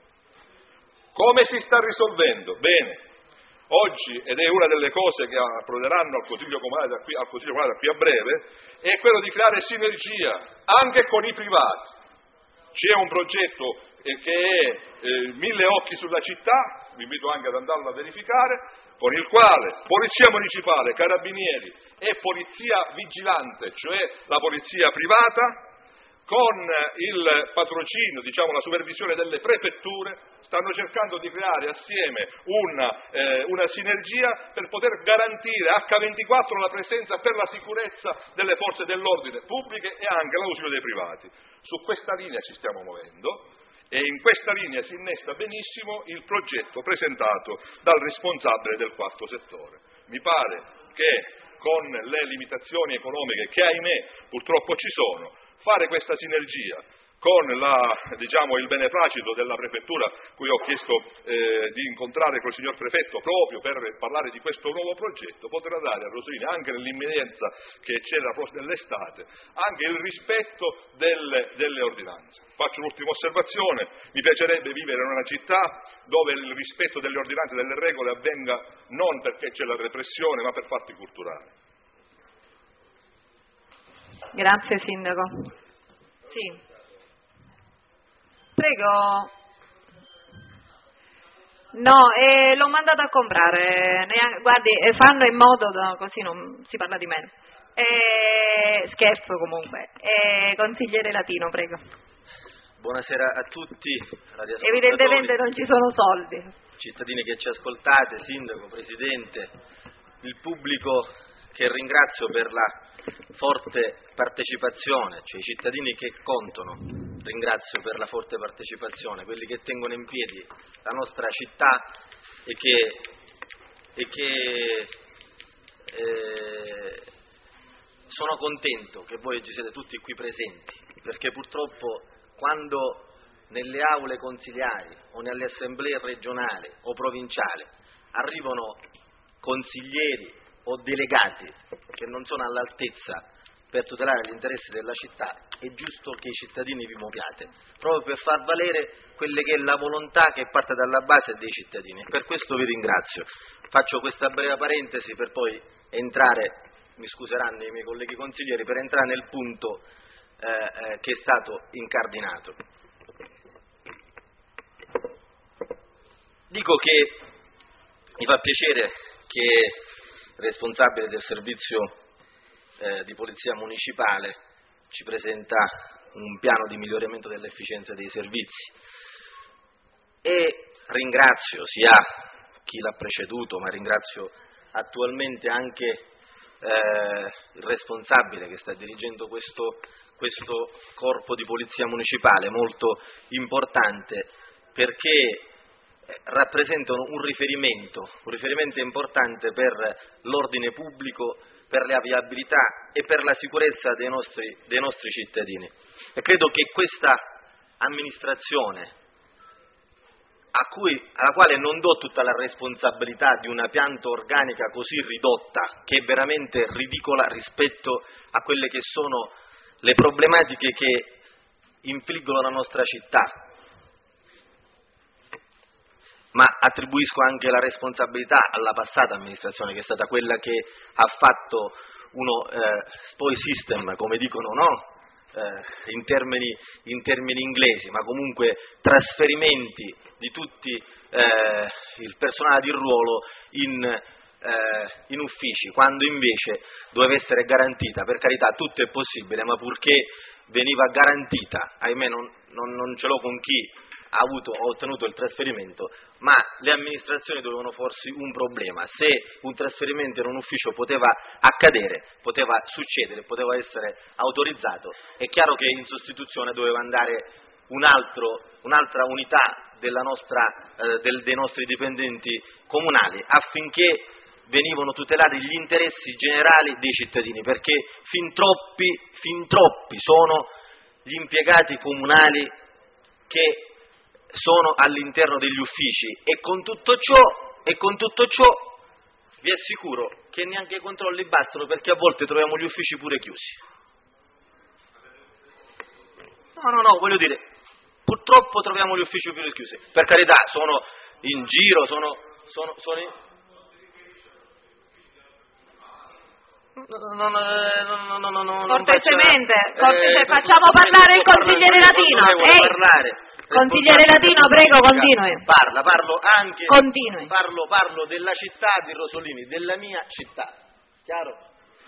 S6: Come si sta risolvendo? Bene, oggi, ed è una delle cose che approderanno al Consiglio Comunale da qui, al Consiglio Comunale da qui a breve, è quello di creare sinergia anche con i privati. C'è un progetto eh, che è eh, Mille Occhi sulla città, vi invito anche ad andarlo a verificare, con il quale Polizia Municipale, Carabinieri e Polizia Vigilante, cioè la polizia privata, con il patrocinio, diciamo la supervisione delle prefetture, stanno cercando di creare assieme una, eh, una sinergia per poter garantire acca ventiquattro la presenza per la sicurezza delle forze dell'ordine pubbliche e anche l'ausilio dei privati. Su questa linea ci stiamo muovendo e in questa linea si innesta benissimo il progetto presentato dal responsabile del quarto settore. Mi pare che con le limitazioni economiche che ahimè purtroppo ci sono, fare questa sinergia con la, diciamo, il beneplacito della prefettura, cui ho chiesto eh, di incontrare col signor prefetto proprio per parlare di questo nuovo progetto, potrà dare a Rosolini, anche nell'imminenza che c'è nell'estate, anche il rispetto delle, delle ordinanze. Faccio l'ultima osservazione: mi piacerebbe vivere in una città dove il rispetto delle ordinanze e delle regole avvenga non perché c'è la repressione, ma per fatti culturali.
S1: Grazie Sindaco. Sì. Prego. No, eh, l'ho mandato a comprare. Guardi, eh, fanno in modo da, così non si parla di meno. Eh, scherzo comunque. Eh, consigliere Latino, prego.
S3: Buonasera a tutti.
S1: Evidentemente non ci sono soldi.
S3: Cittadini che ci ascoltate, Sindaco, Presidente, il pubblico che ringrazio per la forte partecipazione, cioè i cittadini che contano, ringrazio per la forte partecipazione, quelli che tengono in piedi la nostra città e che, e che eh, sono contento che voi ci siete tutti qui presenti, perché purtroppo quando nelle aule consiliari o nelle assemblee regionali o provinciali arrivano consiglieri o delegati che non sono all'altezza per tutelare gli interessi della città, è giusto che i cittadini vi muoviate, proprio per far valere quelle che è la volontà che parte dalla base dei cittadini. Per questo vi ringrazio. Faccio questa breve parentesi per poi entrare, mi scuseranno i miei colleghi consiglieri, per entrare nel punto eh, eh, che è stato incardinato. Dico che mi fa piacere che responsabile del servizio eh, di polizia municipale ci presenta un piano di miglioramento dell'efficienza dei servizi e ringrazio sia chi l'ha preceduto, ma ringrazio attualmente anche eh, il responsabile che sta dirigendo questo, questo corpo di polizia municipale molto importante, perché rappresentano un riferimento, un riferimento importante per l'ordine pubblico, per la viabilità e per la sicurezza dei nostri, dei nostri cittadini. E credo che questa amministrazione, a cui, alla quale non do tutta la responsabilità di una pianta organica così ridotta, che è veramente ridicola rispetto a quelle che sono le problematiche che infliggono la nostra città, ma attribuisco anche la responsabilità alla passata amministrazione, che è stata quella che ha fatto uno eh, spoil system, come dicono, no? Eh, in, termini, in termini inglesi, ma comunque trasferimenti di tutti eh, il personale di ruolo in, eh, in uffici, quando invece doveva essere garantita, per carità tutto è possibile, ma purché veniva garantita, ahimè non, non, non ce l'ho con chi ha avuto o ottenuto il trasferimento, ma le amministrazioni dovevano porsi un problema: se un trasferimento in un ufficio poteva accadere, poteva succedere, poteva essere autorizzato, è chiaro che in sostituzione doveva andare un altro, un'altra unità della nostra, eh, del, dei nostri dipendenti comunali, affinché venivano tutelati gli interessi generali dei cittadini, perché fin troppi, fin troppi sono gli impiegati comunali che sono all'interno degli uffici, e con tutto ciò, e con tutto ciò vi assicuro che neanche i controlli bastano, perché a volte troviamo gli uffici pure chiusi. No, no, no, voglio dire, purtroppo troviamo gli uffici pure chiusi. Per carità, sono in giro, sono... sono, sono in... No, no, no, no, no, no,
S1: cortesemente,
S3: faccia,
S1: cortese,
S3: eh,
S1: facciamo parlare il consigliere Latino. Ehi, consigliere Latino, prego, continui.
S3: Parla, parlo anche,
S1: continui.
S3: Parlo, parlo della città di Rosolini, della mia città, chiaro?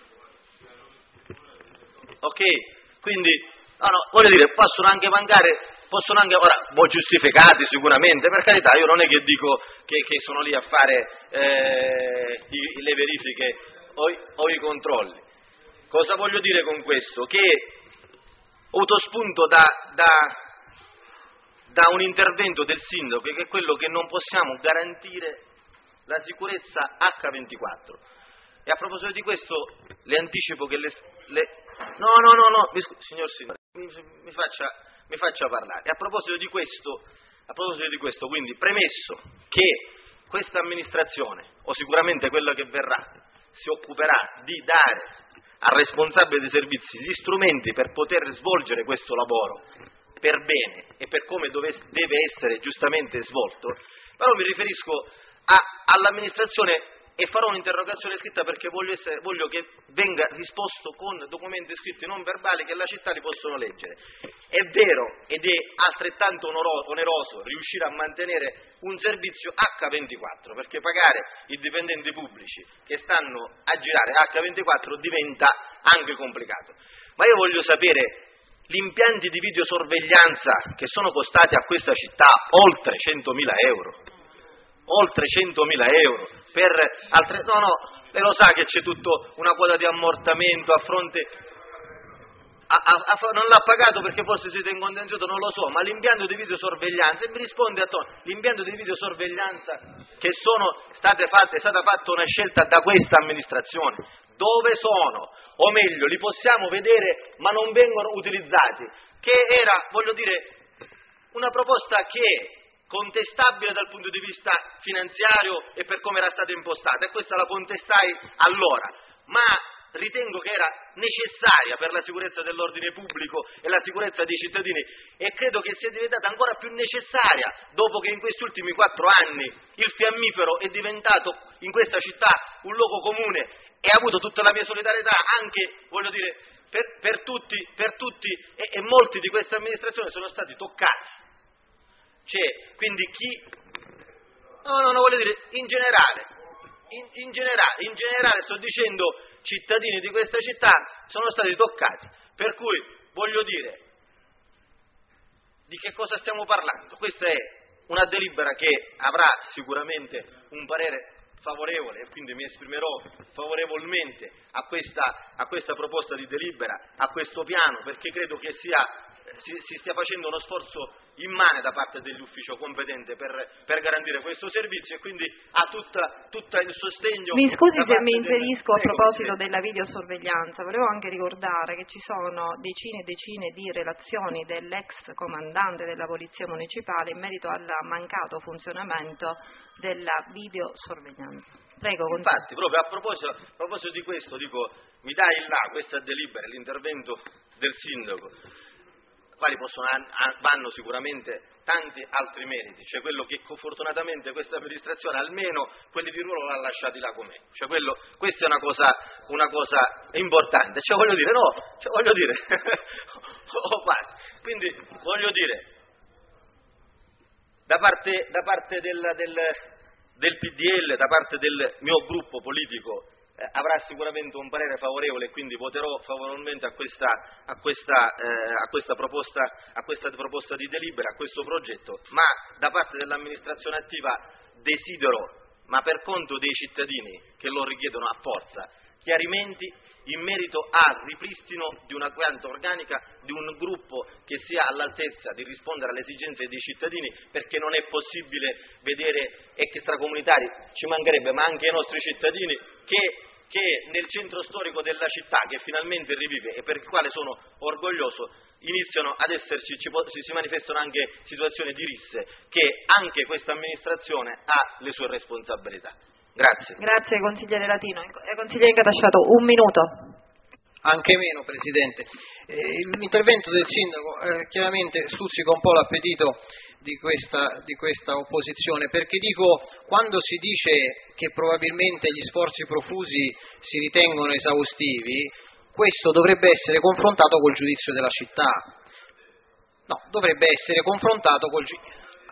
S3: Ok, quindi, no, no, voglio dire, possono anche mancare, possono anche, ora, voi giustificati sicuramente, per carità, io non è che dico che, che sono lì a fare eh, i, le verifiche o i, o i controlli. Cosa voglio dire con questo? Che ho avuto spunto da... da da un intervento del sindaco, che è quello che non possiamo garantire la sicurezza acca ventiquattro. E a proposito di questo le anticipo che le... le no, no, no, no, mi, signor Signore, mi, mi, faccia, mi faccia parlare. E a proposito di questo, a proposito di questo, quindi, premesso che questa amministrazione, o sicuramente quella che verrà, si occuperà di dare al responsabile dei servizi gli strumenti per poter svolgere questo lavoro per bene e per come dove, deve essere giustamente svolto, però mi riferisco a, all'amministrazione e farò un'interrogazione scritta, perché voglio, essere, voglio che venga risposto con documenti scritti non verbali che la città li possono leggere. È vero ed è altrettanto oneroso riuscire a mantenere un servizio acca ventiquattro, perché pagare i dipendenti pubblici che stanno a girare acca ventiquattro diventa anche complicato. Ma io voglio sapere: gli impianti di videosorveglianza che sono costati a questa città oltre centomila euro, oltre centomila euro, per altre... no, no, lei lo sa che c'è tutta una quota di ammortamento a fronte... A, a, a, non l'ha pagato perché forse siete in contenzioso, non lo so, ma l'impianto di videosorveglianza, e mi risponde a tono, l'impianto di videosorveglianza che sono state fatte, è stata fatta una scelta da questa amministrazione, dove sono? O meglio, li possiamo vedere ma non vengono utilizzati, che era, voglio dire, una proposta che è contestabile dal punto di vista finanziario e per come era stata impostata, e questa la contestai allora, ma ritengo che era necessaria per la sicurezza dell'ordine pubblico e la sicurezza dei cittadini, e credo che sia diventata ancora più necessaria dopo che in questi ultimi quattro anni il fiammifero è diventato in questa città un luogo comune, e ha avuto tutta la mia solidarietà anche, voglio dire, per, per tutti, per tutti e, e molti di questa amministrazione sono stati toccati. Cioè, quindi chi... No, no, no, voglio dire, in generale, in, in generale, in generale sto dicendo, cittadini di questa città sono stati toccati, per cui voglio dire, di che cosa stiamo parlando? Questa è una delibera che avrà sicuramente un parere favorevole, e quindi mi esprimerò favorevolmente a questa, a questa proposta di delibera, a questo piano, perché credo che sia, si, si stia facendo uno sforzo immane da parte dell'ufficio competente per, per garantire questo servizio, e quindi ha tutta, tutta il sostegno.
S1: Mi scusi se mi
S3: del...
S1: inserisco a
S3: Prego,
S1: proposito
S3: sì.
S1: della videosorveglianza, volevo anche ricordare che ci sono decine e decine di relazioni dell'ex comandante della Polizia Municipale in merito al mancato funzionamento della videosorveglianza. Prego,
S3: infatti, proprio a proposito, a proposito di questo, dico, mi dai là questa delibera, l'intervento del sindaco, quali possono, vanno sicuramente tanti altri meriti, cioè quello che fortunatamente questa amministrazione almeno quelli di ruolo l'ha lasciati là com'è, cioè quello, questa è una cosa, una cosa importante, cioè voglio dire, no, cioè voglio dire, oh, quasi, quindi voglio dire, da parte, da parte del, del, del P D L, da parte del mio gruppo politico, Eh, avrà sicuramente un parere favorevole e quindi voterò favorevolmente a questa, a questa, eh, a questa, proposta, a questa proposta di delibera, a questo progetto, ma da parte dell'amministrazione attiva desidero, ma per conto dei cittadini che lo richiedono a forza, chiarimenti in merito al ripristino di una pianta organica di un gruppo che sia all'altezza di rispondere alle esigenze dei cittadini, perché non è possibile vedere extracomunitari, ci mancherebbe, ma anche i nostri cittadini che che nel centro storico della città, che finalmente rivive e per il quale sono orgoglioso, iniziano ad esserci, ci, si manifestano anche situazioni di risse, che anche questa amministrazione ha le sue responsabilità. Grazie.
S1: Grazie consigliere Latino. Eh, consigliere Incatasciato, un minuto.
S5: Anche meno, Presidente. Eh, l'intervento del Sindaco eh, chiaramente stuzzica un po' l'appetito di questa, di questa opposizione, perché dico, quando si dice che probabilmente gli sforzi profusi si ritengono esaustivi, questo dovrebbe essere confrontato col giudizio della città. No, dovrebbe essere confrontato col giudizio...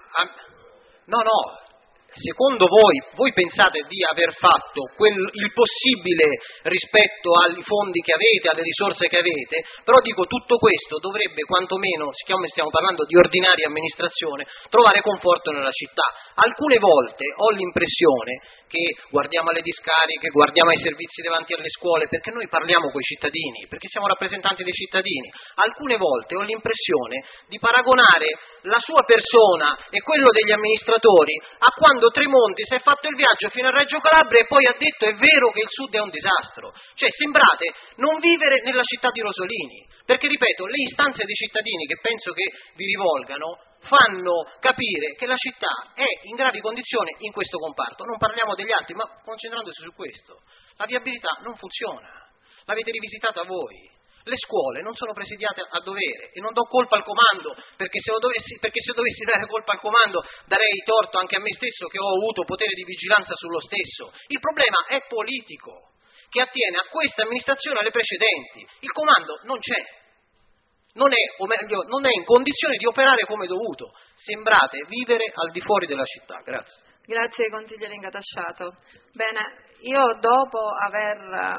S5: No, no. Secondo voi, voi pensate di aver fatto quel, il possibile rispetto ai fondi che avete, alle risorse che avete, però dico, tutto questo dovrebbe quantomeno, siccome stiamo parlando di ordinaria amministrazione, trovare conforto nella città. Alcune volte ho l'impressione che guardiamo alle discariche, guardiamo ai servizi davanti alle scuole, perché noi parliamo coi cittadini, perché siamo rappresentanti dei cittadini. Alcune volte ho l'impressione di paragonare la sua persona e quello degli amministratori a quando Tremonti si è fatto il viaggio fino a Reggio Calabria e poi ha detto è vero che il Sud è un disastro. Cioè sembrate non vivere nella città di Rosolini, perché ripeto, le istanze dei cittadini che penso che vi rivolgano fanno capire che la città è in gravi condizioni in questo comparto. Non parliamo degli altri, ma concentrandosi su questo. La viabilità non funziona, l'avete rivisitata voi. Le scuole non sono presidiate a dovere e non do colpa al comando, perché se, dovessi, perché se dovessi dare colpa al comando darei torto anche a me stesso che ho avuto potere di vigilanza sullo stesso. Il problema è politico, che attiene a questa amministrazione e alle precedenti. Il comando non c'è. Non è, o meglio, non è in condizione di operare come dovuto. Sembrate vivere al di fuori della città. Grazie.
S1: Grazie consigliere Incatasciato. Bene, io dopo aver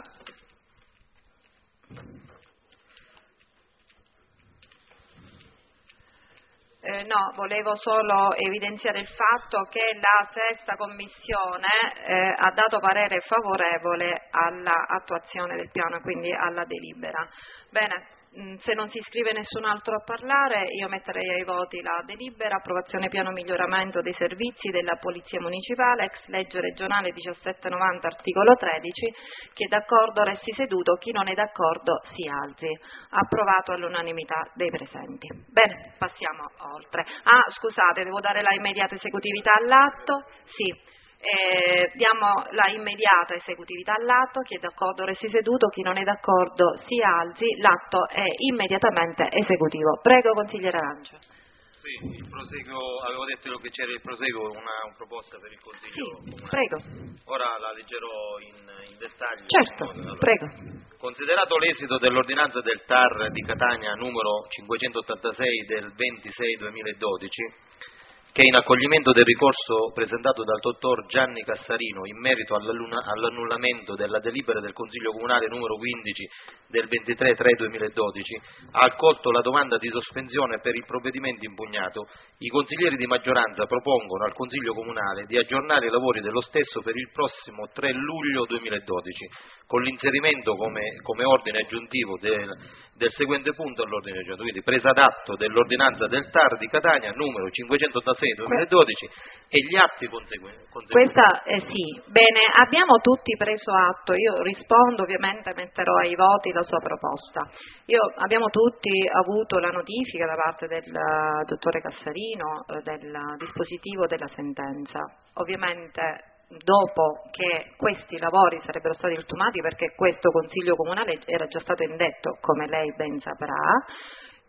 S1: eh, no, volevo solo evidenziare il fatto che la sesta commissione eh, ha dato parere favorevole all'attuazione del piano, quindi alla delibera. Bene. Se non si iscrive nessun altro a parlare, io metterei ai voti la delibera, approvazione piano miglioramento dei servizi della Polizia Municipale, ex legge regionale millesettecentonovanta, articolo tredici, chi è d'accordo resti seduto, chi non è d'accordo si alzi. Approvato all'unanimità dei presenti. Bene, passiamo oltre. Ah, scusate, devo dare la immediata esecutività all'atto? Sì. Eh, diamo la immediata esecutività all'atto, chi è d'accordo resti seduto, chi non è d'accordo si alzi, l'atto è immediatamente esecutivo. Prego consigliere Arancia.
S3: Sì, il proseguo, avevo detto che c'era il proseguo, una, una proposta per il Consiglio
S1: sì,
S3: Comunale.
S1: Prego.
S3: Ora la leggerò in, in dettaglio.
S1: Certo, allora, prego.
S3: Considerato l'esito dell'ordinanza del T A R di Catania numero cinquecentottantasei del ventisei duemiladodici, che in accoglimento del ricorso presentato dal dottor Gianni Cassarino in merito all'annullamento della delibera del Consiglio Comunale numero quindici del ventitré tre duemiladodici, ha accolto la domanda di sospensione per il provvedimento impugnato, i consiglieri di maggioranza propongono al Consiglio Comunale di aggiornare i lavori dello stesso per il prossimo tre luglio duemiladodici, con l'inserimento come, come ordine aggiuntivo del, del seguente punto all'ordine aggiuntivo, quindi presa d'atto dell'ordinanza del T A R di Catania numero cinquecentottantasei duemiladodici e gli atti conseguenti.
S1: Questa eh, sì, bene, abbiamo tutti preso atto, io rispondo, ovviamente metterò ai voti la sua proposta. Io, abbiamo tutti avuto la notifica da parte del uh, dottore Cassarino uh, del dispositivo della sentenza. Ovviamente dopo che questi lavori sarebbero stati ultimati, perché questo Consiglio Comunale era già stato indetto, come lei ben saprà,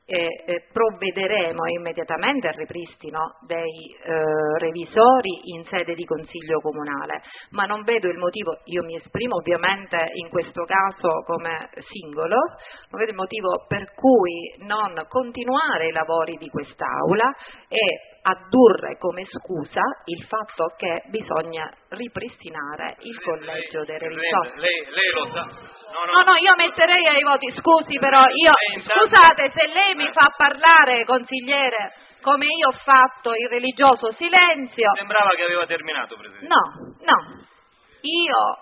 S1: e eh, provvederemo immediatamente al ripristino dei eh, revisori in sede di Consiglio Comunale, ma non vedo il motivo, io mi esprimo ovviamente in questo caso come singolo, non vedo il motivo per cui non continuare i lavori di quest'Aula e addurre come scusa il fatto che bisogna ripristinare il collegio dei revisori.
S3: Lei, lei lo sa. No no.
S1: no, no, io metterei ai voti, scusi però, io, scusate se lei mi fa parlare, consigliere, come io ho fatto il religioso silenzio.
S3: Sembrava che aveva terminato, Presidente.
S1: No, no, io,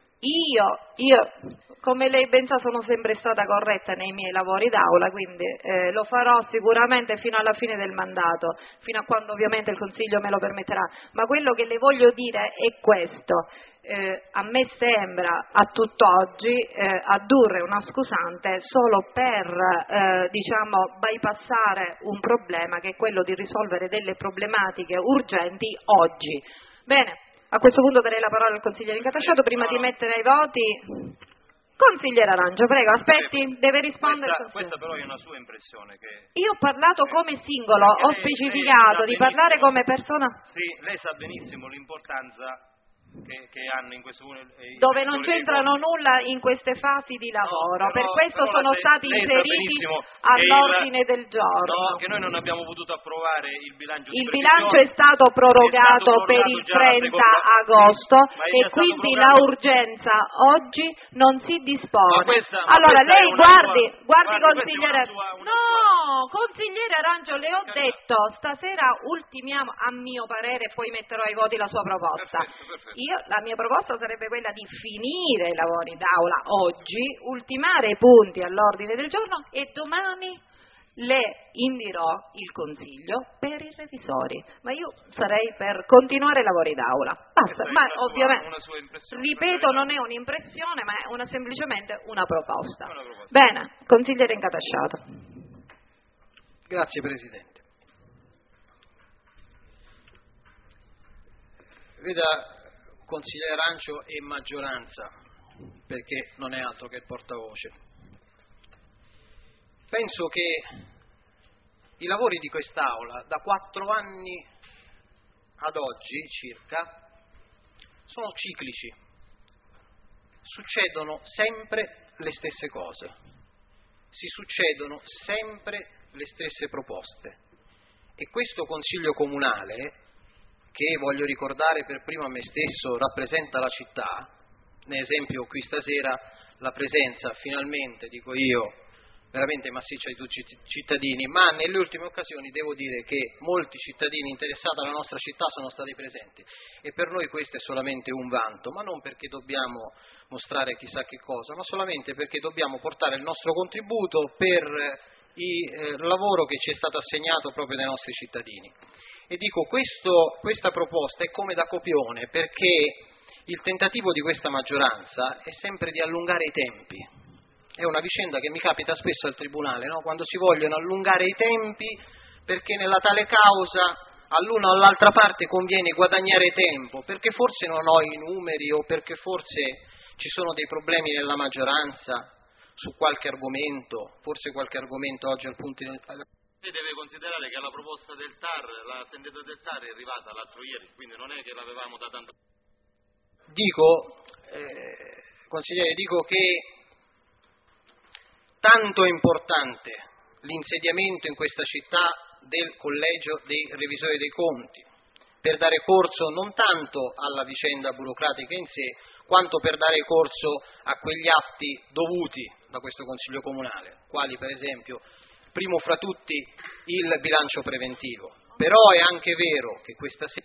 S1: io, io, come lei ben sa, sono sempre stata corretta nei miei lavori d'aula, quindi eh, lo farò sicuramente fino alla fine del mandato, fino a quando ovviamente il Consiglio me lo permetterà, ma quello che le voglio dire è questo, eh, a me sembra a tutt'oggi eh, addurre una scusante solo per eh, diciamo bypassare un problema che è quello di risolvere delle problematiche urgenti oggi. Bene, a questo punto darei la parola al consigliere Incattasciato prima di mettere ai voti. Consigliere Arancio, prego, aspetti, deve rispondere.
S3: Questa, questa però è una sua impressione. Che...
S1: Io ho parlato come singolo, ho
S3: lei,
S1: specificato
S3: lei
S1: di parlare come persona.
S3: Sì, lei sa benissimo l'importanza che, che hanno in questo eh,
S1: dove non c'entrano nulla in queste fasi di lavoro,
S3: no, però,
S1: per questo
S3: però
S1: sono
S3: lei,
S1: stati
S3: lei
S1: inseriti all'ordine
S3: il,
S1: del giorno.
S3: No, che noi non abbiamo potuto approvare il bilancio
S1: il
S3: di
S1: bilancio è stato prorogato,
S3: è stato
S1: per il trenta agosto e quindi la urgenza oggi non si dispone.
S3: Ma questa,
S1: allora
S3: ma
S1: lei guardi,
S3: sua,
S1: guardi
S3: guardi,
S1: consigliere
S3: sua, una
S1: no,
S3: sua...
S1: consigliere Arancio, le ho detto stasera ultimiamo a mio parere, poi metterò ai voti la sua proposta.
S3: Perfetto, perfetto.
S1: Io la mia proposta sarebbe quella di finire i lavori d'aula oggi, ultimare i punti all'ordine del giorno e domani le indirò il consiglio per i revisori, ma io sarei per continuare i lavori d'aula. Basta, ma
S3: una
S1: ovviamente,
S3: sua, una sua impressione,
S1: ripeto, non è un'impressione, ma è una, semplicemente una proposta.
S3: Una proposta.
S1: Bene, consigliere Incattasciato.
S5: Grazie Presidente. Veda, consigliere Arancio e maggioranza, perché non è altro che il portavoce. Penso che i lavori di quest'Aula da quattro anni ad oggi circa sono ciclici, succedono sempre le stesse cose, si succedono sempre le stesse proposte e questo Consiglio Comunale, che voglio ricordare per primo a me stesso, rappresenta la città, ne esempio qui stasera la presenza finalmente, dico io, veramente massiccia di tutti i cittadini, ma nelle ultime occasioni devo dire che molti cittadini interessati alla nostra città sono stati presenti e per noi questo è solamente un vanto, ma non perché dobbiamo mostrare chissà che cosa, ma solamente perché dobbiamo portare il nostro contributo per il eh, lavoro che ci è stato assegnato proprio dai nostri cittadini. E dico, questo, questa proposta è come da copione, perché il tentativo di questa maggioranza è sempre di allungare i tempi. È una vicenda che mi capita spesso al Tribunale, no? Quando si vogliono allungare i tempi perché nella tale causa all'una o all'altra parte conviene guadagnare tempo, perché forse non ho i numeri o perché forse ci sono dei problemi nella maggioranza su qualche argomento, forse qualche argomento oggi al punto di...
S3: Lei deve considerare che la proposta del T A R, la sentenza del T A R è arrivata l'altro ieri, quindi non è che l'avevamo da tanto...
S5: Dico, eh, consigliere, dico che tanto è importante l'insediamento in questa città del collegio dei revisori dei conti, per dare corso non tanto alla vicenda burocratica in sé, quanto per dare corso a quegli atti dovuti da questo Consiglio Comunale, quali per esempio, primo fra tutti, il bilancio preventivo. Però è anche vero che questa sera,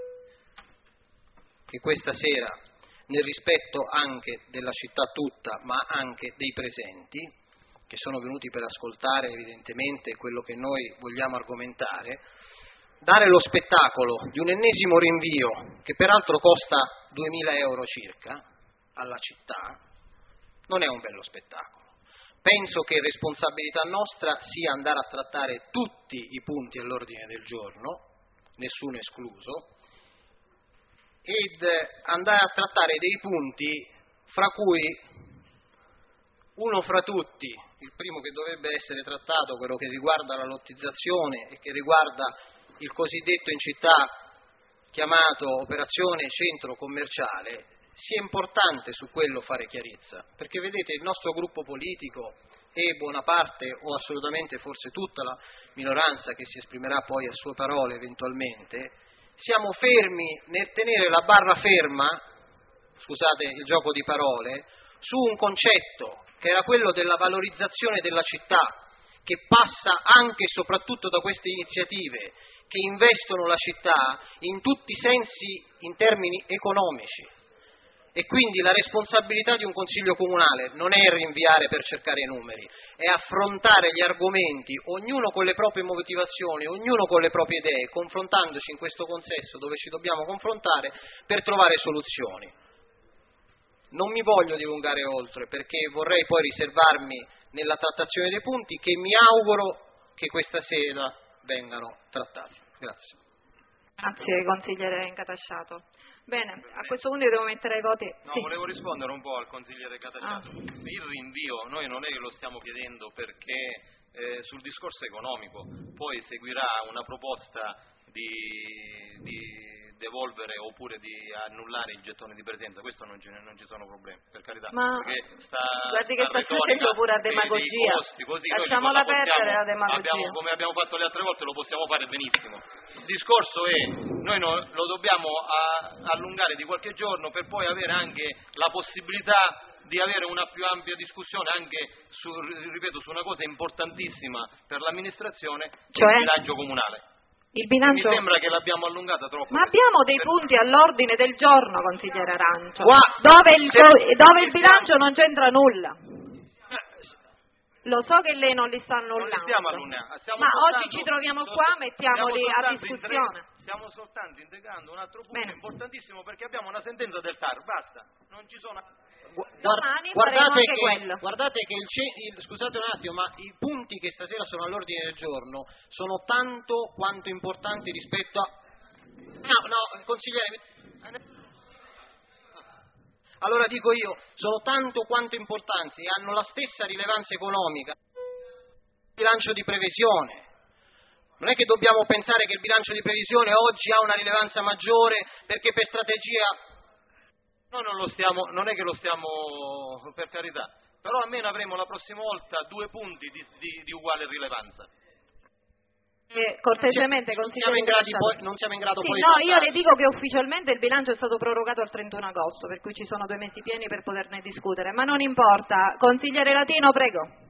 S5: che questa sera nel rispetto anche della città tutta, ma anche dei presenti, che sono venuti per ascoltare evidentemente quello che noi vogliamo argomentare, dare lo spettacolo di un ennesimo rinvio, che peraltro costa duemila euro circa, alla città, non è un bello spettacolo. Penso che responsabilità nostra sia andare a trattare tutti i punti all'ordine del giorno, nessuno escluso, ed andare a trattare dei punti fra cui uno fra tutti il primo che dovrebbe essere trattato, quello che riguarda la lottizzazione e che riguarda il cosiddetto in città chiamato operazione centro commerciale, sia importante su quello fare chiarezza, perché vedete il nostro gruppo politico e buona parte o assolutamente forse tutta la minoranza che si esprimerà poi a sue parole eventualmente, siamo fermi nel tenere la barra ferma, scusate il gioco di parole, su un concetto che era quello della valorizzazione della città, che passa anche e soprattutto da queste iniziative che investono la città in tutti i sensi in termini economici. E quindi la responsabilità di un Consiglio Comunale non è rinviare per cercare i numeri, è affrontare gli argomenti, ognuno con le proprie motivazioni, ognuno con le proprie idee, confrontandoci in questo consesso dove ci dobbiamo confrontare per trovare soluzioni. Non mi voglio dilungare oltre perché vorrei poi riservarmi nella trattazione dei punti che mi auguro che questa sera vengano trattati. Grazie.
S1: Grazie consigliere Incatasciato. Bene, a questo punto io devo mettere ai voti.
S3: No,
S1: sì.
S3: volevo rispondere un po' al consigliere Catasciato.
S1: Ah.
S3: Il rinvio noi non è che lo stiamo chiedendo perché eh, sul discorso economico poi seguirà una proposta di, di devolvere oppure di annullare il gettone di presenza, questo non, ce ne, non ci sono problemi, per carità.
S1: Ma
S3: sta,
S1: guardi che
S3: sta
S1: sta facendo pure a demagogia,
S3: costi, così
S1: lasciamola
S3: noi
S1: perdere la demagogia.
S3: Abbiamo, come abbiamo fatto le altre volte lo possiamo fare benissimo. Il discorso è, noi no, lo dobbiamo a, allungare di qualche giorno per poi avere anche la possibilità di avere una più ampia discussione anche su, ripeto, su una cosa importantissima per l'amministrazione,
S1: cioè?
S3: Il bilancio comunale.
S1: Il bilancio...
S3: Mi sembra che l'abbiamo allungata troppo.
S1: Ma abbiamo dei punti all'ordine del giorno, consigliere Arancio,
S5: Qua,
S1: dove il,
S3: se,
S1: dove il
S3: se
S1: bilancio
S3: stiamo...
S1: non c'entra nulla. Lo so che lei non li sta annullando,
S3: non li stiamo allungando, stiamo
S1: ma
S3: soltanto,
S1: oggi ci troviamo qua, mettiamoli a discussione.
S3: Intre... Stiamo soltanto integrando un altro punto
S1: Bene.
S3: importantissimo perché abbiamo una sentenza del T A R, basta, non ci sono...
S1: Domani
S5: guardate
S1: faremo anche
S5: che,
S1: quello.
S5: guardate che il, il, scusate un attimo, ma i punti che stasera sono all'ordine del giorno sono tanto quanto importanti rispetto a... No, no, consigliere... Allora dico io, sono tanto quanto importanti, hanno la stessa rilevanza economica del bilancio di previsione. Non è che dobbiamo pensare che il bilancio di previsione oggi ha una rilevanza maggiore perché per strategia...
S3: Noi non lo stiamo, non è che lo stiamo, per carità, però almeno avremo la prossima volta due punti di, di, di uguale rilevanza.
S1: Eh, cortesemente,
S5: non siamo in grado poi, non siamo in grado
S1: sì,
S5: poi
S1: no,
S5: di
S1: io le dico che ufficialmente il bilancio è stato prorogato al trentuno agosto, per cui ci sono due mesi pieni per poterne discutere, ma non importa. Consigliere Latino, prego.